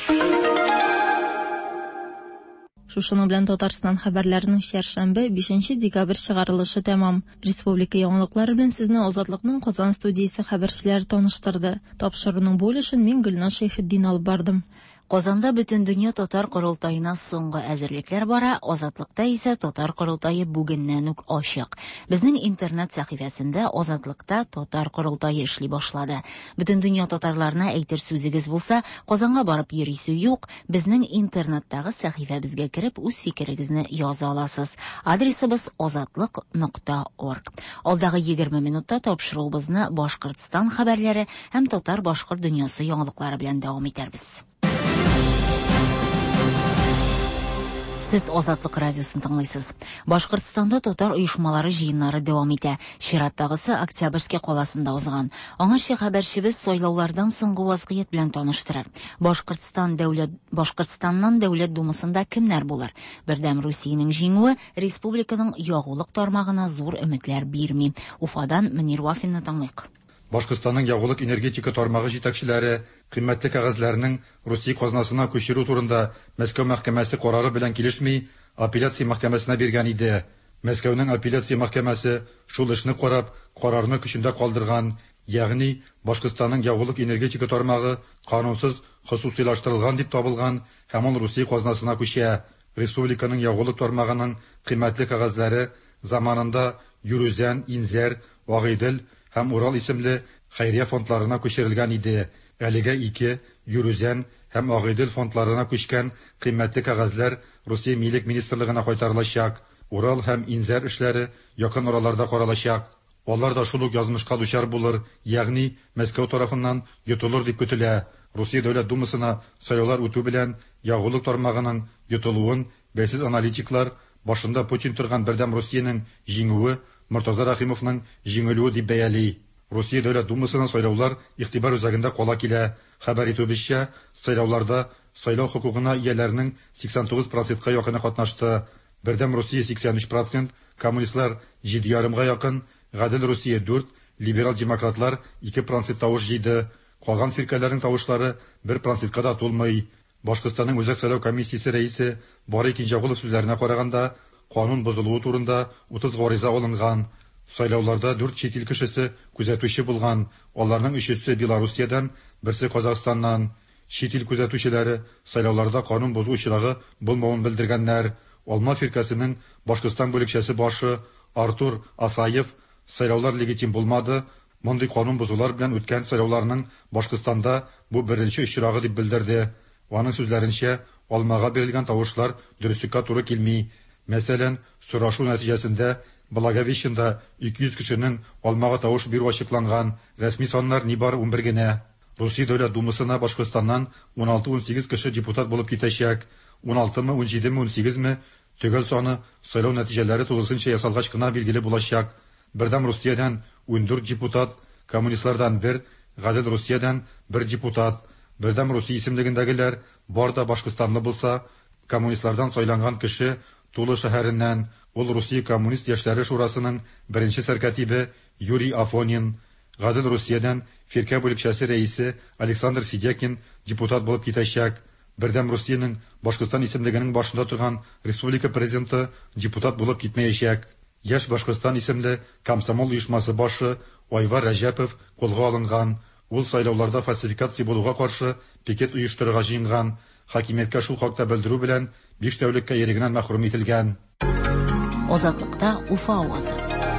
Шушының белән Татарстан хәбәрләренең чәршәмбе бишенче декабрь чыгарылышы тәмам. Республика яңалыклары белән сезне Азатлыкның Казан студиясе хәбәрчеләре таныштырды. Тапшыруның бу өлешен мин Гөлназ Шәйхетдин алып бардым. Казанда бөтен дөнья татар корылтаена соңгы әзерлекләр бара, Азатлыкта исә татар корылтае бүгеннән үк ачык. Безнең интернет сәхифәсендә Азатлыкта татар корылтае эшли башлады. Бөтен дөнья татарларына әйтер сүзегез булса, Казанга барып йөрисе юк, безнең интернеттагы сәхифәбезгә кереп үз фикерегезне яза аласыз. Адресыбыз азатлык нокта орг. Алдагы егерме минутта тапшыруыбызны Башкортстан хәбәрләре һәм татар-башкорт дөньясы яңалыклары белән дәвам итәрбез. Сез Азатлык радиосын тыңлыйсыз. Башкортстанда татар оешмалары җыеннары дәвам итә. Чираттагысы Октябрьский каласында узган. Аңарча хәбәрчебез сайлаулардан соңгы вазгыять белән таныштырыр. Башкортстан дәүләт Башкортстаннан дәүләт думасында кемнәр булыр? Бердәм Русиянең җиңүе республиканың ягулык тармагына зур өметләр бирми. Уфадан Мөнир Вафинны тыңлыйк. Башкортстанның ягулык энергетика тармагы җитәкчеләре кыйммәтле кәгазьләрнең Русия казнасына күчерү турында Мәскәү мәхкәмәсе карары белән килешми, апелляция мәхкәмәсенә биргән иде. Мәскәүнең апелляция мәхкәмәсе шул эшне карап, карарны көчендә калдырган, ягъни Башкортстанның ягулык энергетика тармагы канунсыз хосусыйлаштырылган дип табылган һәм ул Русия казнасына күчә. Республиканың ягулык тармагының кыйммәтле кәгазьләре заманында Юрүзән, Инзәр, Агыйдел һәм Урал исемле хәйрия фондларына күчерелгән иде. Әлегә ике Юрүзән һәм Агыйдел фондларына күчкән кыйммәтле кәгазьләр Русия Милек министрлыгына кайтарылачак. Урал һәм Инзәр эшләре якын араларда каралачак. Алар да шул ук язмышка дучар булыр, ягъни Мәскәү тарафыннан йотылыр дип көтелә. Русия Дәүләт Думасына сайлаулар үтү белән ягулык тармагының йотылуын бәйсез аналитиклар башында Путин торган Бердәм Русиянең җиңүе Муртаза Рахимовның җиңелүе дип бәяли. Русия Дәүләт Думасына сайлаулар игътибар үзәгендә кала килә. Хәбәр итүебезчә, сайлауларда сайлау хокукына ияләренең сиксән тугыз процентка якыны катнашты. Бердәм Русия сиксән өч процент, коммунистлар җиде ярымга якын, Гадел Русия дүрт, либерал демократлар ике процент тавыш җыйды. Калган фиркәләрнең тавышлары бер процентка да тулмый. Башкортстанның үзәк сайлау комиссиясе рәисе Барый Кинҗагулов сүзләренә караганда, канун бозылуы турында утыз гариза алынган. Сайлауларда дүрт чит ил кешесе күзәтүче булган. Аларның өчесе Белоруссиядән, берсе Казакъстаннан. Чит ил күзәтүчеләре сайлауларда канун бозу очрагы булмавын белдергәннәр. Алма фиркасының Башкортстан бүлекчәсе башы Артур Асаев сайлаулар легитим булмады. Мондый канун бозулар белән үткән сайлауларның Башкортстанда бу беренче очрагы дип белдерде. Аның сүзләренчә, алмага бирелгән тавышлар дөреслеккә туры килми. Мәсәлән, сорашу нәтиҗәсендә Благовещенда ике йөз кешенең алмага тавыш бирү ачыкланган. Рәсми саннар нибары ун бер генә. Русия Дәүләт Думасына Башкортстаннан ун алты ун сигез кеше депутат булып китәчәк. ун алтымы, ун җидеме, ун сигезме төгәл саны сайлау нәтиҗәләре тулысынча ясалгач кына билгеле булачак. Бердәм Русиядән ун дүрт депутат, коммунистлардан бер, Гадел Русиядән бер депутат. Бердәм Русия исемлегендәгеләр бар да Башкортстанлы булса, коммунистлардан сайланган кеше Тулы шәһәреннән, ул Русия коммунист яшьләре шурасының беренче сәркәтибе Юрий Афонин. Гадел Русиядән фирка бүлекчәсе рәисе Александр Сидякин депутат булып китәчәк. Бердәм Русиянең Башкортстан исемлегенең башында торган республика президенты депутат булып китмәячәк. Яшь Башкортстан исемле комсомол оешмасы башы Айвар Рәҗәпов кулга алынган. Ул сайлауларда фальсификация булуга каршы пикет оештырырга җыенган. Хакимияткә шул хакта белдерү белән биш тәүлеккә ирегеннән мәхрүм ителгән. Азатлыкта Уфа авазы.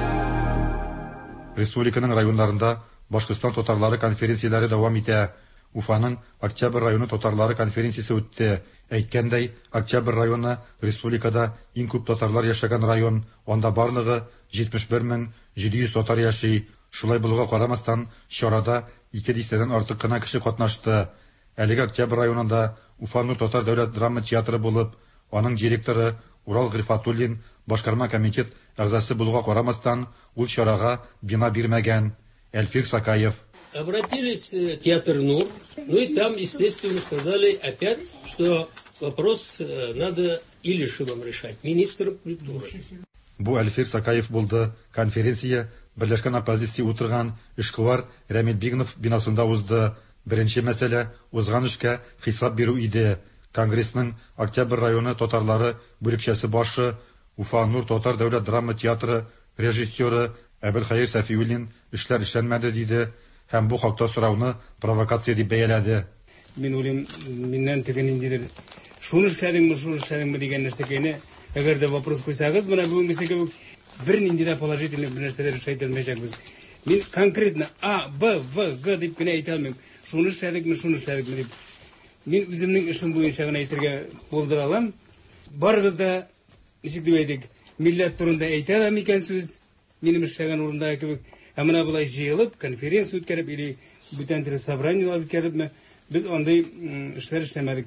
Республиканың районнарында Башкортстан татарлары конференцияләре дәвам итә. Уфаның Октябрь районы татарлары конференциясе үтте. Әйткәндәй, Октябрь районы республикада иң күп татарлар яшәгән район. Анда барлыгы җитмеш бер мең җиде йөз татар яши. Шулай булуга карамастан, чарада ике дистәдән артык кына кеше катнашты. Әлеге Октябрь районында Уфаның татар дәүләт драма театры булып, аның директоры Урал Грифатуллин башкарма комитет әгъзасы булуга карамастан, ул чарага бина бирмәгән. Эльфир Сакаев. Обратились в театр НУР, ну и там, естественно, сказали опять, что вопрос надо Илишевым решать, министром культуры. Бу Эльфир Сакаев булды. Конференция Берләшкән оппозиция утырган эшкуар Рәмил Бигнов бинасында узды. Беренче мәсьәлә узган эшкә хисап бирү иде. Конгрессның Октябрь районы татарлары бүлекчәсе башы Уфа Нур татар дәүләт драма театры режиссеры Әбелхайыр Сафиуллин эшләр эшләнмәде диде һәм бу хакта сорауны провокация дип бәяләде. Мин уйлыйм, миннән тегин индидер. Шуны эшләдеңме, шуны эшләдеңме дигән нәрсәгә, әгәр дә вопрос куйсагыз, менә бүгенгесе кебек бер нинди дә положительный бер нәрсәләр эшләй алмаячакбыз. Мин конкретно А, Б, В, Г дип кенә әйтә алмыйм. Шуны эшләдекме, шуны эшләдекме дип. Мин үземнең эшем буенча гына әйтергә булдыра алам. Барыгыз да ничек дип әйтик, милләт турында әйтә алмый икән сүз. Минем эшләгән урында кебек, ә менә булай җыелып, конференция үткәреп, или бүтән тирә собраниелар үткәрепме, без андый эшләр эшләмәдек.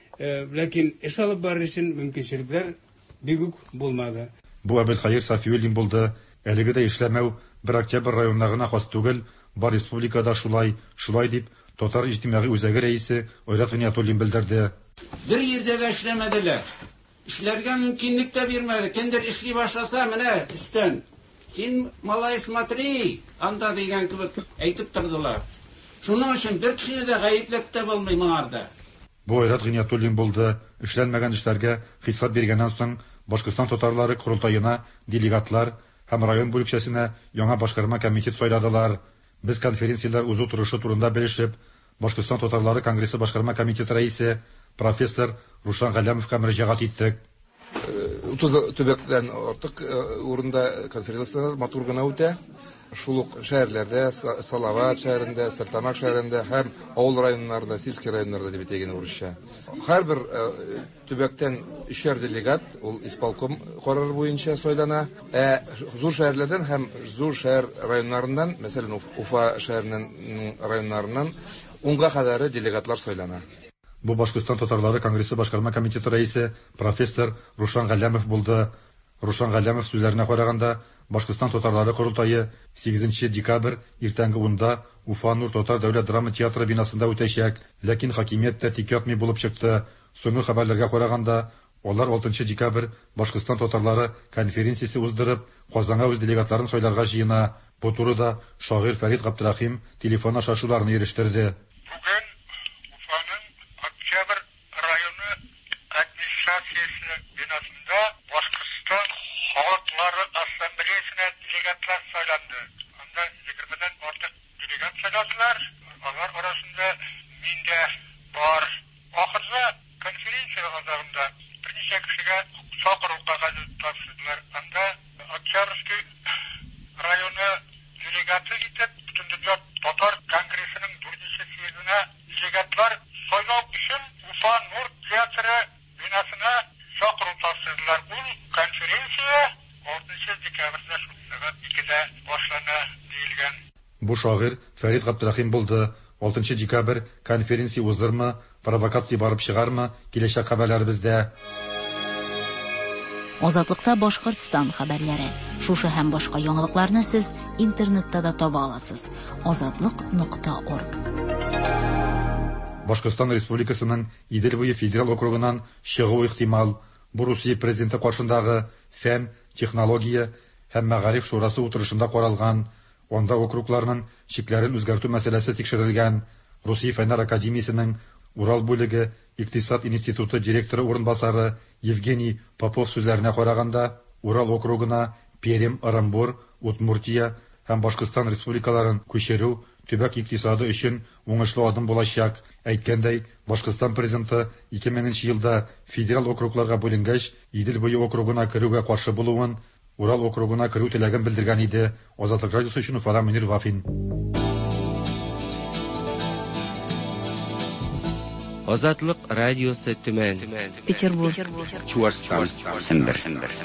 Ләкин эш алып барыр өчен мөмкинчелекләр бик үк булмады. Бу Әбелхайыр Сафиуллин булды. Әлеге дә эшләмәү бер Октябрь районнарына хас түгел, бар республикада шулай, шулай дип татар иҗтимагый үзәге рәисе Айрат Гыниятуллин белдерде. Бер yerдә дә эшләмәделәр. Эшләргә мөмкинлек тә бирмәде. Кемдер эшли башласа, менә өстән син малай смотри, анда дигән кебек әйтеп тордылар. Шуның өчен бер кешене дә гаепләп тә булмый моңарда. Бу Айрат Гыниятуллин булды. Эшләнмәгән эшләргә хисап биргәннән соң Башкортстан татарлары курултаена делегатлар һәм район бүлекчәсенә яңа башкарма комитет сайладылар. Без конференцияләр узу турышы турында белешеп, Башкортстан татарлары конгрессы башкарма комитеты рәисе профессор Рушан Галямовка мөрәҗәгать иттек. утыз төбәктән артык урында конференциялар матур гына үтә. Шул ук шәһәрләрдә, Салават шәһәрендә, Стартамак шәһәрендә һәм авыл районнарында, сельский районнарда дип әйтәгән урысча. Һәрбер төбәктән өчәр делегат, ул исполком карары буенча сайлана. Ә зур шәһәрләрдән һәм зур шәһәр районнарыннан, мәсәлән, Уфа шәһәренең районнарыннан унга кадәр делегатлар сайлана. Бу Башкортстан татарлары конгрессы башкарма комитеты рәисе профессор Рушан Галямов булды. Рушан Галямов сүзләренә караганда, Башкортстан татарлары курултайы сигезенче декабрь иртәнге унда Уфа Нур татар дәүләт драма театры бинасында үтәчәк, ләкин хакимият тә тик ятмый булып чыкты. Соңгы хәбәрләргә караганда, алар алтынчы декабрь Башкортстан татарлары конференциясе уздырып, Казанга үз делегатларын сайларга җыена. Бу турыда шагыйрь Фәрит Габдрахим телефон аша шуларны ирештирде. Бүген Уфаның Октябрь районы администрациясе бинасында Башкортстан халыклары ассамблеясына делегатлар сайланды. Анда егермедән артык делегат сайладылар. Алар арасында мин дә бар. Ахырда конференция азагында берничә кешегә чакыру кагазы тапшырдылар. Анда Октябрьский районы делегаты итеп бөтен дөнья татар конгрессының дүртенче съездына делегатлар сайлау өчен Уфа Нур театры бинасына чакыру тапшырдылар. Ул конференция алтынчы декабрьдә сәгать икедә башлана диелгән. Бу шагыйрь Фәрит Габдрахим булды. алтынчы декабрь конференция уздырмы, провокация барып чыгармы, киләчәк хәбәрләр бездә. Азатлыкта Башкортстан хәбәрләре. Шушы һәм башка яңалыкларны сез интернетта да таба аласыз. азатлык нокта орг. Башкортстан Республикасының Идел буе федерал округынан чыгу ихтимал. Бу Русия президенты каршындагы фән, технология һәм мәгариф шурасы утырышында каралган. Онда округларның шикләрен үзгәртү мәсьәләсе тикшерелгән. Русия Фәннәр академиясенең Урал бүлеге Икътисад институты директоры урынбасары Евгений Попов сүзләренә караганда, Урал округына Пермь, Оренбур, Удмуртия һәм Башкортстан республикаларын күчерү төбәк икътисады өчен уңышлы адым булачак. Әйткәндәй, Башкортстан президенты ике меңенче елда федерал округларга бүленгәч, Идел буе округына керүгә каршы булуын, Урал округына керү теләген белдергән иде. Азатлык радиосы өчен Уфадан Мөнир Вафин. Азатлык радиосы Төмән. Петербург. Чувашстан. Сендер.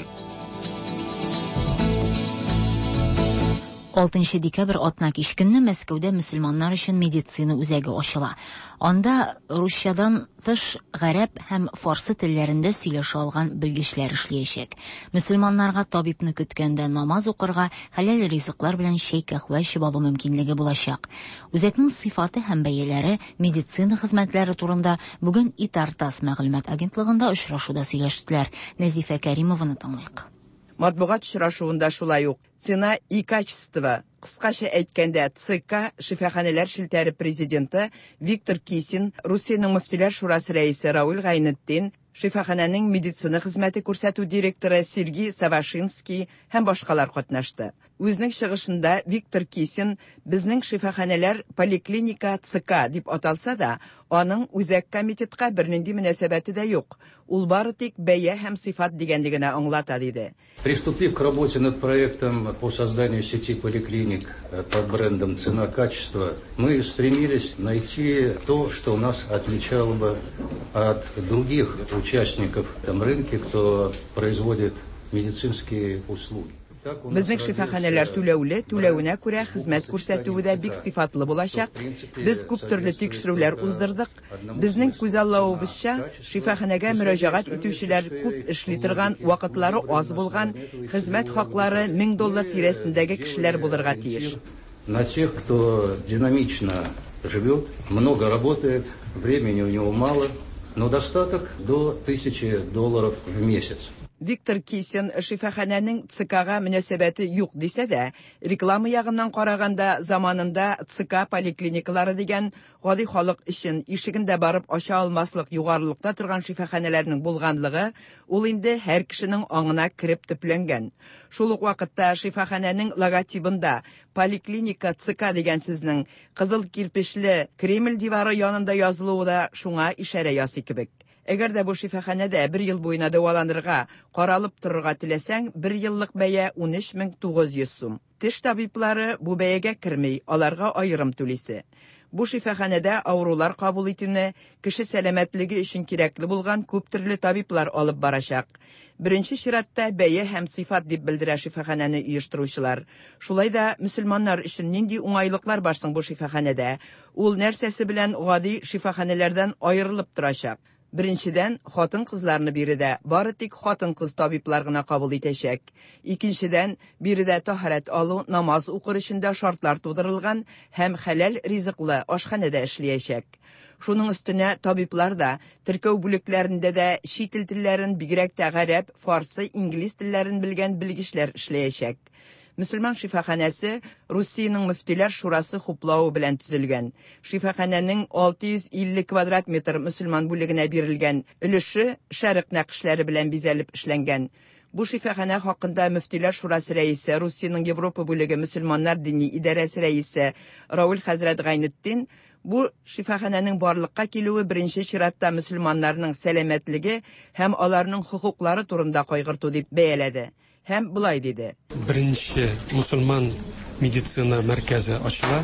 алтынчы декабрь атна кич көнне Мәскәүдә мөселманнар өчен медицина үзәге ачыла. Анда русчадан тыш гарәп һәм фарсы телләрендә сөйләшә алган белгечләр эшләячәк. Мөселманнарга табибны көткәндә намаз укырга, хәләл ризыклар белән чәй кахва эчеп алу мөмкинлеге булачак. Үзәкнең сыйфаты һәм бәяләре, медицина хезмәтләре турында бүген Итартас мәгълүмат агентлыгында очрашуда сөйләштеләр. Нәзифә Кәримованы тыңлыйк. Матбугат очрашуында шулай ук цена и качество, кыскача әйткәндә ЦК шифаханәләр шелтәре президенты Виктор Кисин, Русиянең мөфтиләр шурасы рәисе Рауль Гайнетдин, шифаханәнең медицина хезмәте күрсәтү директоры Сергей Савашинский һәм башкалар катнашты. Үзенең чыгышында Виктор Кисин безнең шифаханәләр поликлиника ЦК дип аталса да, аның үзәк комитетка бернинди мөнәсәбәте дә юк. Ул бары тик бәя һәм сыйфат дигәнлегенә аңлата диде. Приступив к работе над проектом по созданию сети поликлиник под брендом «Цена-качество», мы стремились найти то, что нас отличало бы от других участников в этом рынке, кто производит медицинские услуги. Безнең шифаханәләр түләүле, түләүенә күрә хезмәт күрсәтүе дә бик сыйфатлы булачак. Без күп төрле тикшерүләр уздырдык. Безнең күзаллавыбызча, шифаханәгә мөрәҗәгать итүчеләр күп эшли торган, вакытлары аз булган, хезмәт хаклары мең доллар тирәсендәге кешеләр булырга тиеш. На тех, кто динамично живет, много работает, времени у него мало, но достаток до тысячи долларов в месяц. Виктор Кисин шифаханәнең ЦКга мөнәсәбәте юк дисә дә, реклама ягыннан караганда заманында ЦК поликлиникалары дигән гади халык өчен ишегендә барып ача алмаслык югарылыкта торган шифаханәләрнең булганлыгы ул инде һәр кешенең аңына кирип төпләнгән. Шул ук вакытта шифаханәнең логотипында поликлиника ЦК дигән сүзнең кызыл кирпечле Кремль дивары янында язылуы да шуңа ишарә ясый кебек. Әгәр дә бу шифаханәдә бер ел буена дәваланырга, каралып торырга теләсәң, бер еллык бәя ун өч мең тугыз йөз сум. Теш табиблары бу бәягә керми, аларга аерым түлисе. Бу шифаханәдә авырулар кабул итүне, кеше сәламәтлеге өчен кирәкле булган күп төрле табиблар алып барачак. Беренче чиратта бәя һәм сыйфат дип белдерә шифаханәне оештыручылар. Шулай да мөселманнар өчен нинди уңайлыклар барсың бу шифаханәдә? Ул нәрсәсе белән гади шифаханәләрдән аерылып торачак? Беренчедән, хатын-кызларны биредә бары тик хатын-кыз табиблар гына кабул итәчәк. Икенчедән, биредә тахарат алу, намаз укыр өчен дә шартлар тудырылган һәм хәләл ризыклы ашханәдә эшләячәк. Шуның өстенә табиблар да теркәү бүлекләрендә дә чит ил телләрен, бигрәк тә гарәп, фарсы, инглиз телләрен белгән белгечләр эшләячәк. Мөселман шифаханәсе Русиянең мөфтиләр шурасы хуплауы белән төзелгән. Шифаханәнең алты йөз илле квадрат метр мөселман бүлегенә бирелгән, өлеше шәрык нәкышләре белән бизәлеп эшләнгән. Бу шифаханә хакында мөфтиләр шурасы рәисе, Русиянең Европа бүлеге мөселманнар дини идарәсе рәисе Рауль хәзрәт Гайнетдин бу шифаханәнең барлыкка килүе беренче чиратта мөселманнарның сәламәтлеге һәм аларның хукуклары турында кайгырту дип бәяләде. Һәм булай диде. Беренче мусульман медицина мәркәзе ачыла.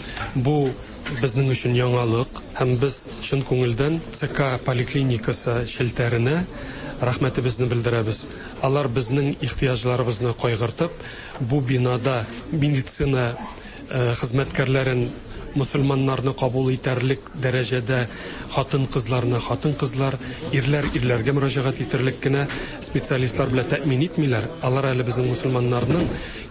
Бу безнең өчен яңалык һәм без чын күңелдән ЦК поликлиникасы шелтәренә рәхмәтебезне белдерәбез. Алар безнең ихтиҗларыбызны кайгыртып, бу бинада медицина хезмәткәрләрен мусульманнарны кабул итәрлек дәрәҗәдә хатын-кызларны хатын-кызлар, ирләр ирләргә мөрәҗәгать итерлек кенә специалистлар белән тәэмин итмиләр. Алар әле безнең мусульманнарның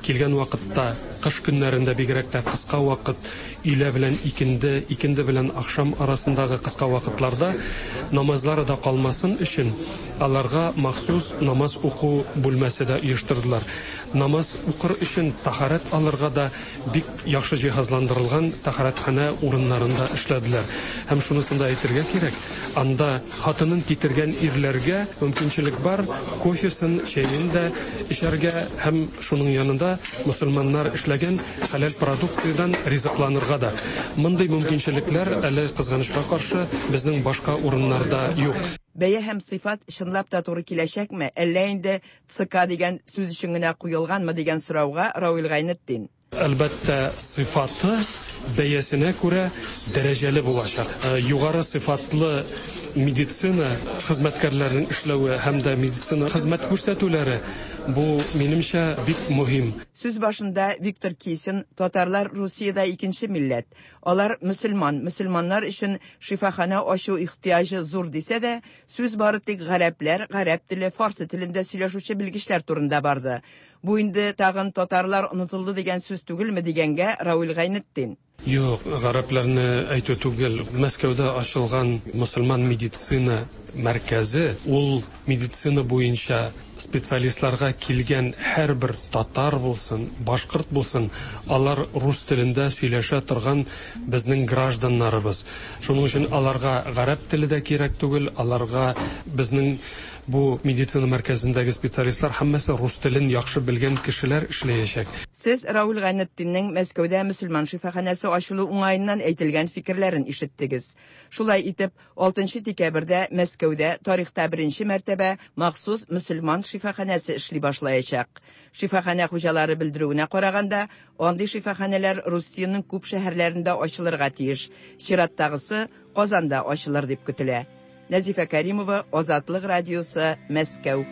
килгән вакытта кыш көннәрендә бигрәк тә кыска вакыт өйлә белән икенде, икенде белән ахшам арасындагы кыска вакытларда намазлары да калмасын өчен аларга махсус намаз уку бүлмәсе дә оештырдылар. Намаз укыр өчен тахарат алырга да бик яхшы җиһазландырылган тахаратхана урыннарында эшләделәр. Һәм шунысын да әйтергә кирәк, анда хатынын китергән ирләргә мөмкинчелек бар, кофесын, чәен дә эчәргә һәм шуның янында мусульманнар эшләгән хәләл продукциядан ризыкланырга да. Мондый мөмкинчелекләр әле кызганычка каршы безнең башка урыннарда юк. Бәя һәм сыйфат шынлап та туры киләчәкме, әллә инде ЦК дигән сүз өчен генә куелганмы дигән сорауга Рауил Гайнетдин. Әлбәттә, сыйфаты бәясенә күрә дәрәҗәле булачак. Югары сыйфатлы медицина хезмәткәрләренең эшләве һәм дә медицина хезмәт күрсәтүләре бу минемчә бик мөһим. Сүз башында Виктор Кисин, татарлар Русиядә икенче милләт. Алар мөселман, мөселманнар өчен шифахана ачу ихтияҗы зур дисә дә, сүз бары тик гарәпләр, гарәп теле, фарсы телендә сөйләшүче белгечләр турында барды. Бу инде тагын татарлар онытылды дигән сүз түгелме дигәнгә Рауил Гайнетдин. Юк, гарәпләрне әйтү түгел. Мәскәүдә ачылган мөселман медицина мәркәзе, ул медицина буенча специалистларга килгән һәрбер татар булсын, башкорт булсын, алар рус телендә сөйләшә торган безнең гражданнарыбыз. Шуның өчен аларга гарәп теле дә кирәк түгел, аларга безнең бу медицина мәркәзендәге специалистлар һәммәсе рус телен яхшы белгән кешеләр эшләячәк. Сез Рауил Гайнетдиннең Мәскәүдә мөселман шифаханәсе ачылу уңаеннан әйтелгән фикерләрен ишеттегез. Шулай итеп, алтынчы декабрьдә Мәскәүдә тарихта беренче мәртәбә махсус мөселман шифаханәсе эшли башлаячак. Шифахана хуҗалары белдерүенә караганда, андый шифаханәләр Русиянең күп шәһәрләрендә ачылырга тиеш. Чираттагысы Казанда ачылыр дип көтелә. Назифа Каримова, Азатлык радиосы, Мәскәү.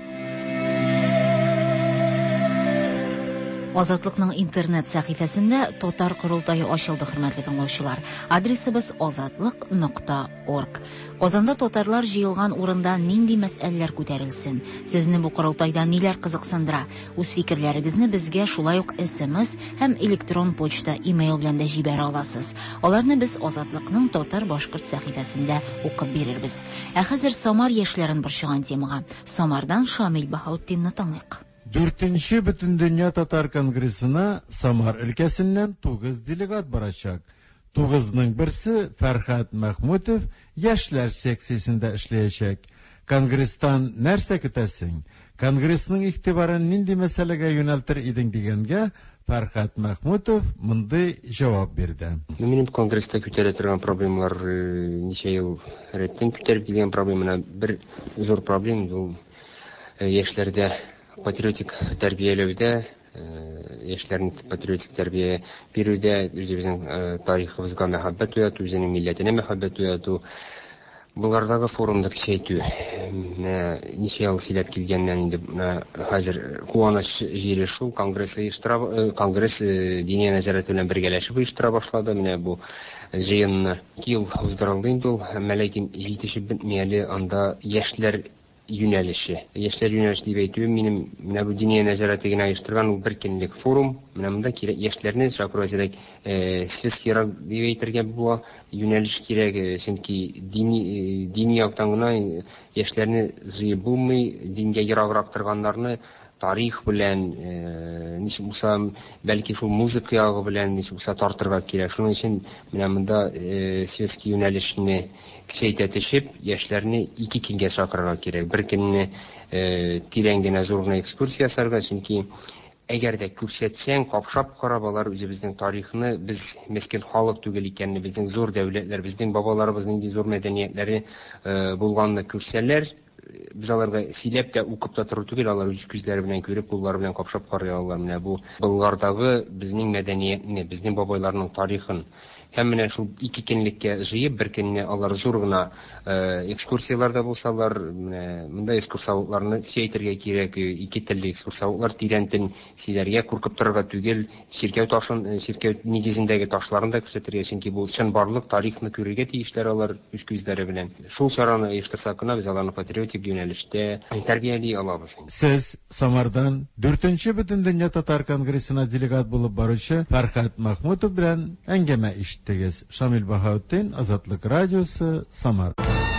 Азатлыкның интернет сәхифәсендә Татар Курултайы ачылды, хөрмәтле тыңлаучылар. Адресыбыз азатлык нокта орг. Казанда татарлар җыелган урында нинди мәсьәләләр күтәрелсен? Сезне бу курултайда ниләр кызыксындыра? Үз фикерләрегезне безгә шулай ук эс-эм-эс һәм электрон почта, имейл белән дә җибәрә аласыз. Аларны без Азатлыкның татар-башкорт сәхифәсендә укып бирербез. Ә хәзер Самар яшьләрен борчыган темага Самардан Шамил Баһаутдинны тыңлыйк. Дүртенче Бөтендөнья татар конгрессына Самар өлкәсеннән тугыз делегат барачак. Тугызның берсе Фәрхәт Мәхмүтов яшьләр секциясендә эшләячәк. Конгресстан нәрсә көтәсең? Конгрессның игътибарын нинди мәсьәләгә юнәлтер идең дигәнгә Фәрхәт Мәхмүтов мондай җавап бирде. Минем конгресста күтәрә торган проблемалар ничә ел рәттән күтәреп килгән проблеманы бер зур проблема ул яшьләрдә патриотик тәрбияләүдә, яшьләрне патриотик тәрбия бирүдә, үзебезнең тарихыбызга мәхәббәт уяту, үзенең милләтенә мәхәббәт уяту, булардагы форумда кичәйтү. Ничә ел сөйләп килгәннән инде хәзер куаныч җире шул конгресс оештыра, конгресс дини нәзарәт белән бергәләшеп оештыра башлады. Менә бу җыенны ел уздырылды инде ул, ләкин җитешеп бетми әле анда яшьләр юнәлеше. Яшьләр юнәлеше дип әйтү минем менә бу дини нәзарәте генә оештырган ул бер көнлек форум. Менә монда кирәк яшьләрне шакырачак, спецкирак дип әйтергә була, юнәлеш кирәк, чөнки дини дини яктан гына яшьләрне җыеп булмый, дингә ераграк торганнарны тарих белән, ничек булса, бәлки шул музыка ягы белән ничек булса тартырга кирәк. Шуның өчен менә монда светский юнәлешне кичәйтә төшеп, яшьләрне ике көнгә чакырырга кирәк. Бер көнне тирән генә зур гына экскурсия ясарга, чөнки әгәр дә күрсәтсәң, капшап карап алар үзебезнең тарихны, без мескен халык түгел икәнне, безнең зур дәүләтләр, безнең бабаларыбызның нинди зур мәдәниятләре булганны күрсәләр, biz аларга сөйләп тә укып та тору түгел, алар үз күзләре белән күреп, куллары белән капшап карый алалар. Менә бу болгардагы безнең мәдәниятне, безнең бабайларның тарихын һәм менә шул ике көнлеккә җыеп, бер көнне алар зур гына экскурсияларда булсалар, менә монда экскурсоводларны сөйтергә кирәк, ике телле экскурсоводлар тирәнтен сөйләргә, куркып торырга түгел, сиркәү ташын, сиркәү нигезендәге ташларын да күрсәтергә, чөнки бу чын барлык тарихны күрергә тиешләр алар үз күзләре белән. Шул чараны оештырсак кына, без аларны патриотик патриотик юнәлештә тәрбияли алабыз. Сез Самардан дүртенче бөтен дөнья татар конгрессына делегат булып баручы Фәрхәт Мәхмүтов белән әңгәмә ишеттегез. Шамил Баһаутдин, Азатлык радиосы, Самар.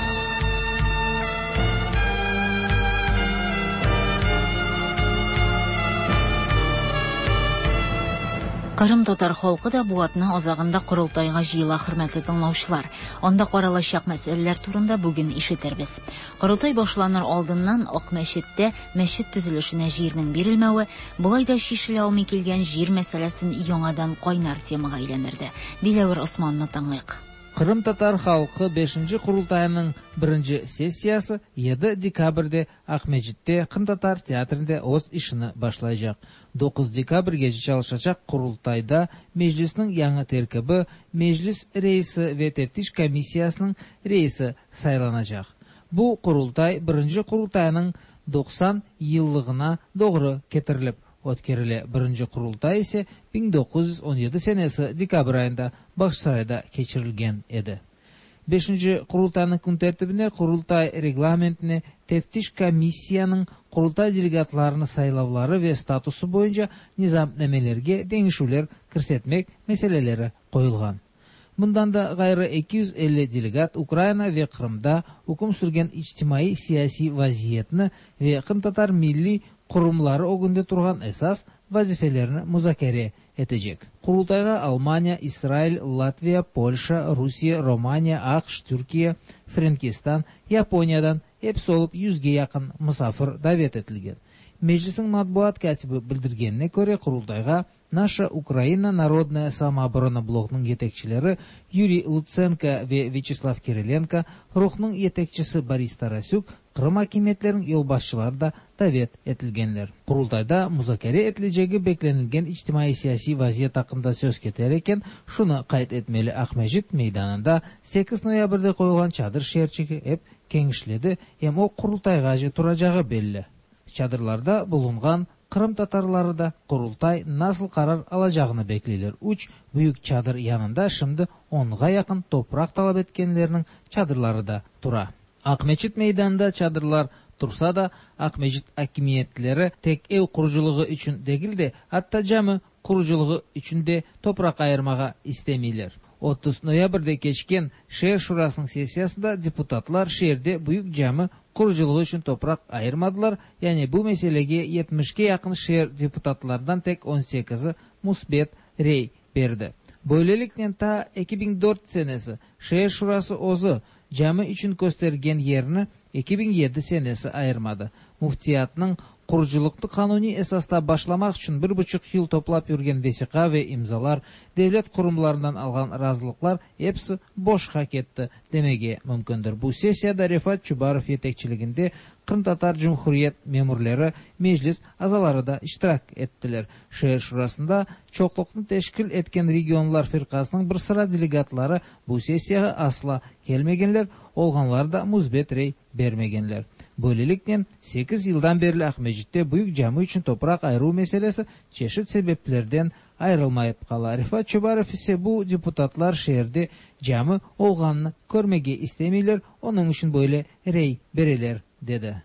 Кырым татар халкы да бу атна азагында курултайга җыела, хөрмәтле тыңлаучылар. Анда каралачак мәсьәләләр турында бүген ишетербез. Курултай башланыр алдыннан Ак мәчеттә мәчет төзелешенә җирнең бирелмәве, булай да шишелә алмый килгән җир мәсьәләсен яңадан кайнар темага әйләндерде. Диләвер Османны тыңлыйк. Кырым татар халкы бешенче курултайының беренче сессиясы җиде декабрьдә Акмәҗиттә Кырым татар театрында үз ишене башлаячак. dokuz декабрьгә çalışacak курултайда мәҗлеснең яңа тәркибе, мәҗлес рәисе ва тәфтиш комиссиясының рәисе сайланачак. Бу курултай беренче курултайның doksan еллыгына doğru китерелеп үткәрелә. Беренче курултай исә bin dokuz yüz on yedi сенәсе декабрь айында Баксарайда кечерелгән иде. бешенче курултайның көн тәртибенә курултай регламентны, тәфтиш комиссияның курултай делегатларны сайлаулары ва статусы буенча низамнамәләргә теңешүләр күрсәтмәк мәсьәләләре куелган. Bundan da gayrı iki yüz elli delegat Ukrayna ve Kırım'da hukum sürgen içtimai siyasi vaziyetini ve Kırım Tatar milli kurumları o günde turgan esas vazifelerini müzakere edecek. Kurultayga Almanya, İsrail, Latviya, Polşa, Rusya, Romanya, AQSh, Türkiye, Frankistan, Yaponya'dan hepsi olup yüzge yakın misafir davet edilgen. Meclisin matbuat katibi bildirgenine göre kurultayga Наша Украина Народная самооборона блогының етекчілері Юрий Луценко ve Вячеслав Кириленко, рухның етекчisi Борис Тарасюк, Кырым хакимиятләренең юлбашчылары да давет этилгәннәр. Курултайда музакәре этиләчәге бекленилгән иҗтимаи сияси вазiyat хакында сөз кетәр икән, шуны кайт этмәле. Акмәҗит мәйданында sekiz ноябрьдә куелган чадыр шәрчеге эп кеңешләде, һәм ул курултайга турачагы белле. Чадырларда булынган Kırım Tatarları da kurultay nasıl karar alacağını bekliyorlar. Üç büyük çadır yanında şimdi onga yakın toprak talep etkenlerinin çadırları da tura. Akmeçit meydanında çadırlar tursa da Akmeçit hakimiyetleri tek ev kuruculuğu için değil de hatta cami kuruculuğu için de toprak ayırmağa istemiyorlar. otuz noyabrda geçken şehir şurasının sesiyasında deputatlar şehirde büyük cami kuruculuğu için toprak ayırmadılar. Yani bu meselege yetmişe yakın şehir deputatlardan tek on sekizi musbet rey verdi. Böylelikle ta iki bin dört senesi şehir şurası ozu cami için göstergen yerini iki bin yedi senesi ayırmadı. Muftiyatının kuruculuktu kanuni esasda başlamak için bir buçuk yıl toplap yürgen vesika ve imzalar, devlet kurumlarından algan razılıklar hepsi boş hak etti demege mümkündür. Bu sesiyada Refat Çubarov yetekçiliginde Kırım Tatar Cumhuriyet memurları, meclis azaları da iştirak ettiler. Şehir şurasında çoklukunu teşkil etken regionlar firkasının bir sıra delegatları bu sesiyaga asla gelmegenler, olganlar da muzbet rey bermegenler. Böylelikle sekiz yıldan beri Akmejit'te büyük cami için toprak ayırу meselesi çeşit sebeplerden ayrılmayıp kala. Rifat Çubarov ise bu deputatlar şehirde cami olganını görmege istemiyorlar, onun için böyle rey bereler dedi.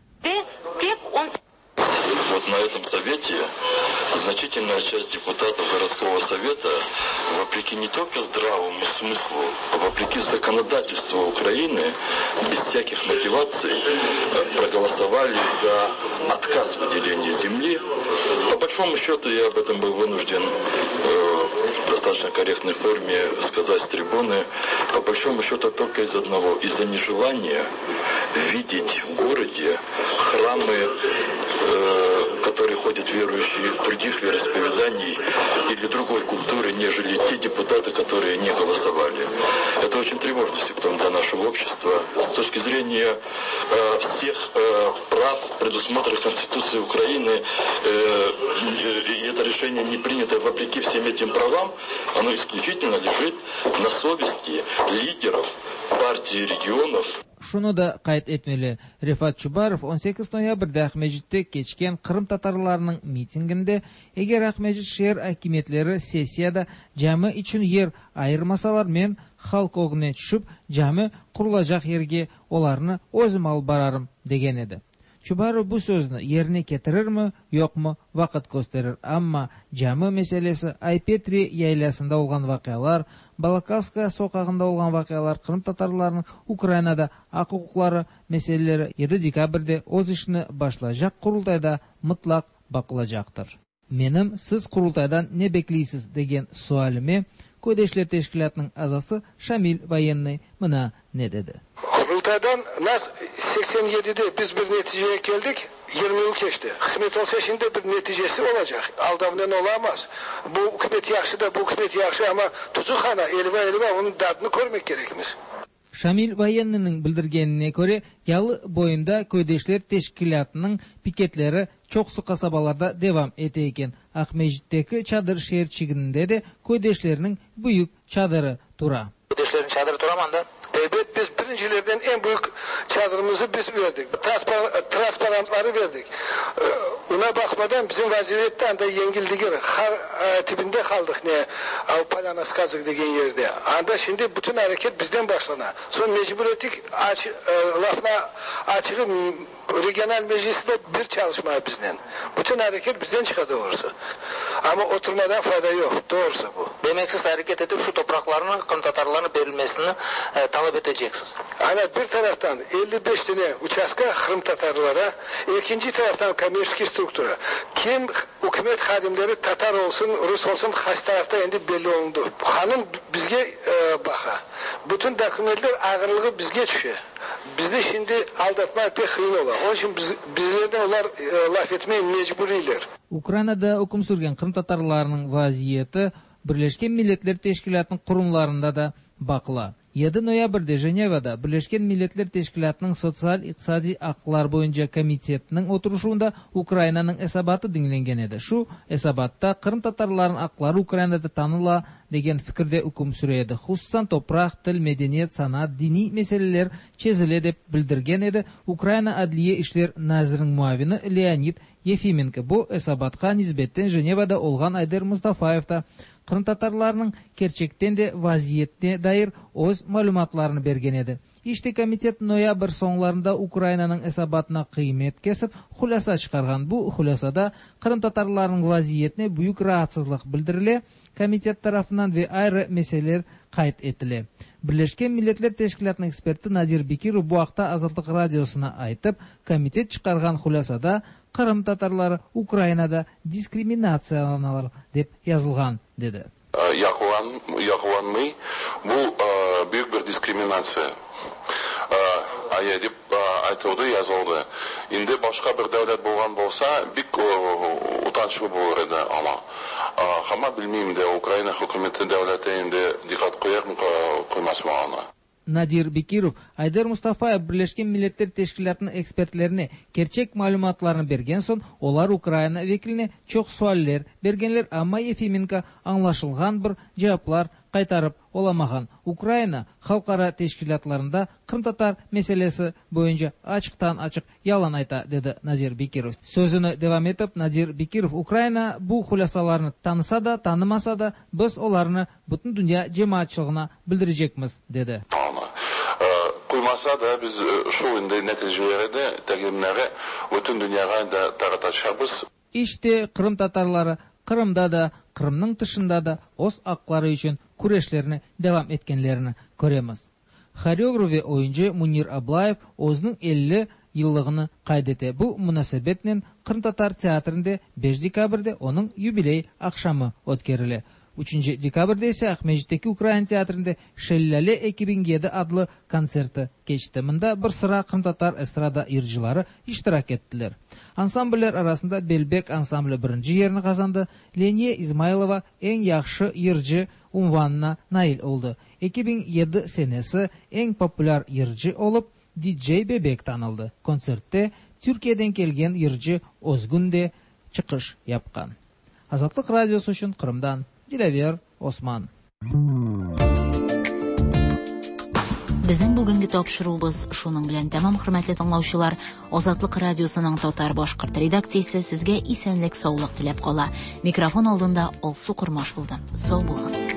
Вот на этом совете значительная часть депутатов городского совета, вопреки не только здравому смыслу, а вопреки законодательству Украины, без всяких мотиваций проголосовали за отказ в выделении земли. По большому счету я об этом был вынужден в достаточно корректной форме сказать с трибуны. По большому счету только из одного, из-за нежелания видеть в городе храмы, в которые ходят верующие других вероисповеданий или другой культуры, нежели те депутаты, которые не голосовали. Это очень тревожный симптом для нашего общества. С точки зрения э, всех э, прав, предусмотренных Конституцией Украины, э, э, это решение не принято вопреки всем этим правам, оно исключительно лежит на совести лидеров партии регионов. Шуны да кайт этмели. Рифат Чубаров он сегиз ноябрда Акмежитте кечкен Кырым татарларының митингінде эгер Акмежит шер акиметлері сессияда жамы үчүн ер айырмасалар мен халк огуне түшүп, жамы курулажак ерге оларны өзүм алып барарым деген еді. Чубаров бу сөзні еріне кетірірмі, жоқмы вақыт көстерір. Амма жамы меселесі Айпетри яйласында олған вақиялар, Балакаска соқағында олған вақиялар, Кырым татарларының Украинада ак укуклары меселелері жети декабрде өз ишини башлажак курултайда мытлак бакылажактыр. Меним сиз курултайдан не беклейсиз деген суалыме Көйдөшлөр тешкилатынын азасы Шамил Военный мына не dedi. Kurultaydan нас сексен yedide biz bir neticeye geldik. yirmi yıl geçti. Hizmet olsa şimdi bir neticesi olacak. Aldamdan olamaz. Bu hükümet yakşı da bu hükümet yakşı ama tuzukxana elva elva onun dadını görmek gerekmiz. Шамил Военныйның билдиргенине көрө, ялы боюнда көйдөшлөр тешкилатынын пикетлери чоксу касабаларда девам эте экен. Акмежиттеги чадыр шээрчигинде де көйдөшлөрүнүн büyük çadırı tura. Köydöşlerin çadırı turamanda. Evet biz birincilerden en büyük çadırımızı biz verdik. Transparantları verdik. Ona bakmadan bizim vaziyetten de yengildik. Har tipinde kaldık ne? Avpalan Askazık degen yerde. Anda şimdi bütün hareket bizden başlana. Sonra mecbur ettik aç, lafına açığı regional meclisi de bir çalışma bizden. Bütün hareket bizden çıkadı doğrusu. Ama oturmadan fayda yok. Doğrusu bu. Demek siz hareket edip şu topraklarının Kırım Tatarlarına verilmesini e, talep edeceksiniz. Hani bir taraftan elli beş tane uçaska Kırım Tatarlara, ikinci taraftan komünist struktura. Kim hükümet hadimleri Tatar olsun, Rus olsun, kaç tarafta indi belli oldu. Hanım bizge e, baka. Bütün dokümentler ağırlığı bizge düşüyor. Bizde şimdi aldatma pek kıyın ola. Onun için biz, bizlerden onlar e, laf etmeye mecburiler. Ukrainada hukm sürgen Kırım Tatarlarının vaziyeti Birleşken Milletler Teşkilatı'nın kurumlarında da bakıla. yedi noyabrda Женевада Birleşken Milletler Teşkilatı'nın sosyal iqtisadi aklar boyunca komitetinin oturuşunda Ukraina'nın esabatı dinlengen edi. Şu esabatta Kırım Tatarlarının akları Ukraina'da tanıla деген fikirde hüküm süreydi. Hususan toprak, til, medeniyet, sanat, dini meseleler çözüle dep bildirgen edi. Ukraina Adliye İşler Nazırının muavini Leonid Yefimenko bu esabatka nisbetten Женевада olgan Ayder Mustafayev da Kırım Tatarlarının gerçekten de vaziyetine dair öz malumatlarını bergen edi. İşte komitet noyabr sonlarında Ukraina'nın esabatına kıymet kesip hulasa çıkargan. Bu hulasada Kırım Tatarlarının vaziyetine büyük rahatsızlık bildirile, komitet tarafından ve ayrı meseleler kayıt etile. Birleşken Milletler Teşkilatı'nın eksperti Nadir Bekirov bu haqda Azatlık Radyosuna aytıp, komitet çıkargan hulasada Kırım Tatarları Ukraina'da diskriminatsiyalanalır dep yazılgan dedi. Yakılanmayı bu büyük bir diskriminasyon. Aya dep aytıldı, yazıldı. Indi başka bir devlet bolgan bolsa bik utançlı bolur edi ama ama bilmeyim de Ukrayna hükümeti devleti indi dikkat koyar mı koymaz mı ona? Nadir Bekirov, Ayder Mustafayev Birleşken Milletler Teşkilatı'nın ekspertlerine gerçek malumatlarını bergen son, olar Ukrayna vekiline çok sualler bergenler ama Yefimenko anlaşılgan bir cevaplar kaytarıp olamagan. Ukrayna halkara teşkilatlarında Kırım Tatar meselesi boyunca açıktan açık yalan ayta dedi Nadir Bekirov. Sözünü devam etip Nadir Bekirov, Ukrayna bu hulasalarını tanısa da tanımasa da biz olarını bütün dünya cemaatçılığına bildirecekmiz dedi. Kuymasa da biz şu indi neticeleri de terimleri bütün dünyaya da tartışacağız. İşte Kırım Tatarları Kırım'da da Kırım'nın dışında da öz akları için kureşlerini devam etkenlerini göremiz. Xoreograf ve oyuncu Munir Ablayev özünün elli yıllığını kaydete. Bu münasebetle Kırım Tatar Teatrı'nda beş dekabrda onun jubiley akşamı ötkerile. üçüncü dekabrda ise Akmejit'teki Ukrayna Teatrı'nda Şellale iki bin yedi adlı konserti geçti. Mında bir sıra Kırım Tatar estrada yırcıları iştirak ettiler. Ansambller arasında Belbek ansambli birinci yerini kazandı. Leniye İzmailova en yaxşı yırcı unvanına nail oldu. iki bin yedi senesi en popüler yırcı olup D J Bebek tanıldı. Konsertte Türkiye'den kelgen yırcı Ozgun de çıkış yapkan. Azatlık Radyosu için Kırım'dan Dilever Osman. Безнең бүгенге тапшыруыбыз шуның белән тәмам, хөрмәтле тыңлаучылар. Азатлык радиосының татар башкорт редакциясе сезгә исәнлек, саулык теләп кала. Микрофон алдында Алсу Курмаш булды. Сау булыгыз.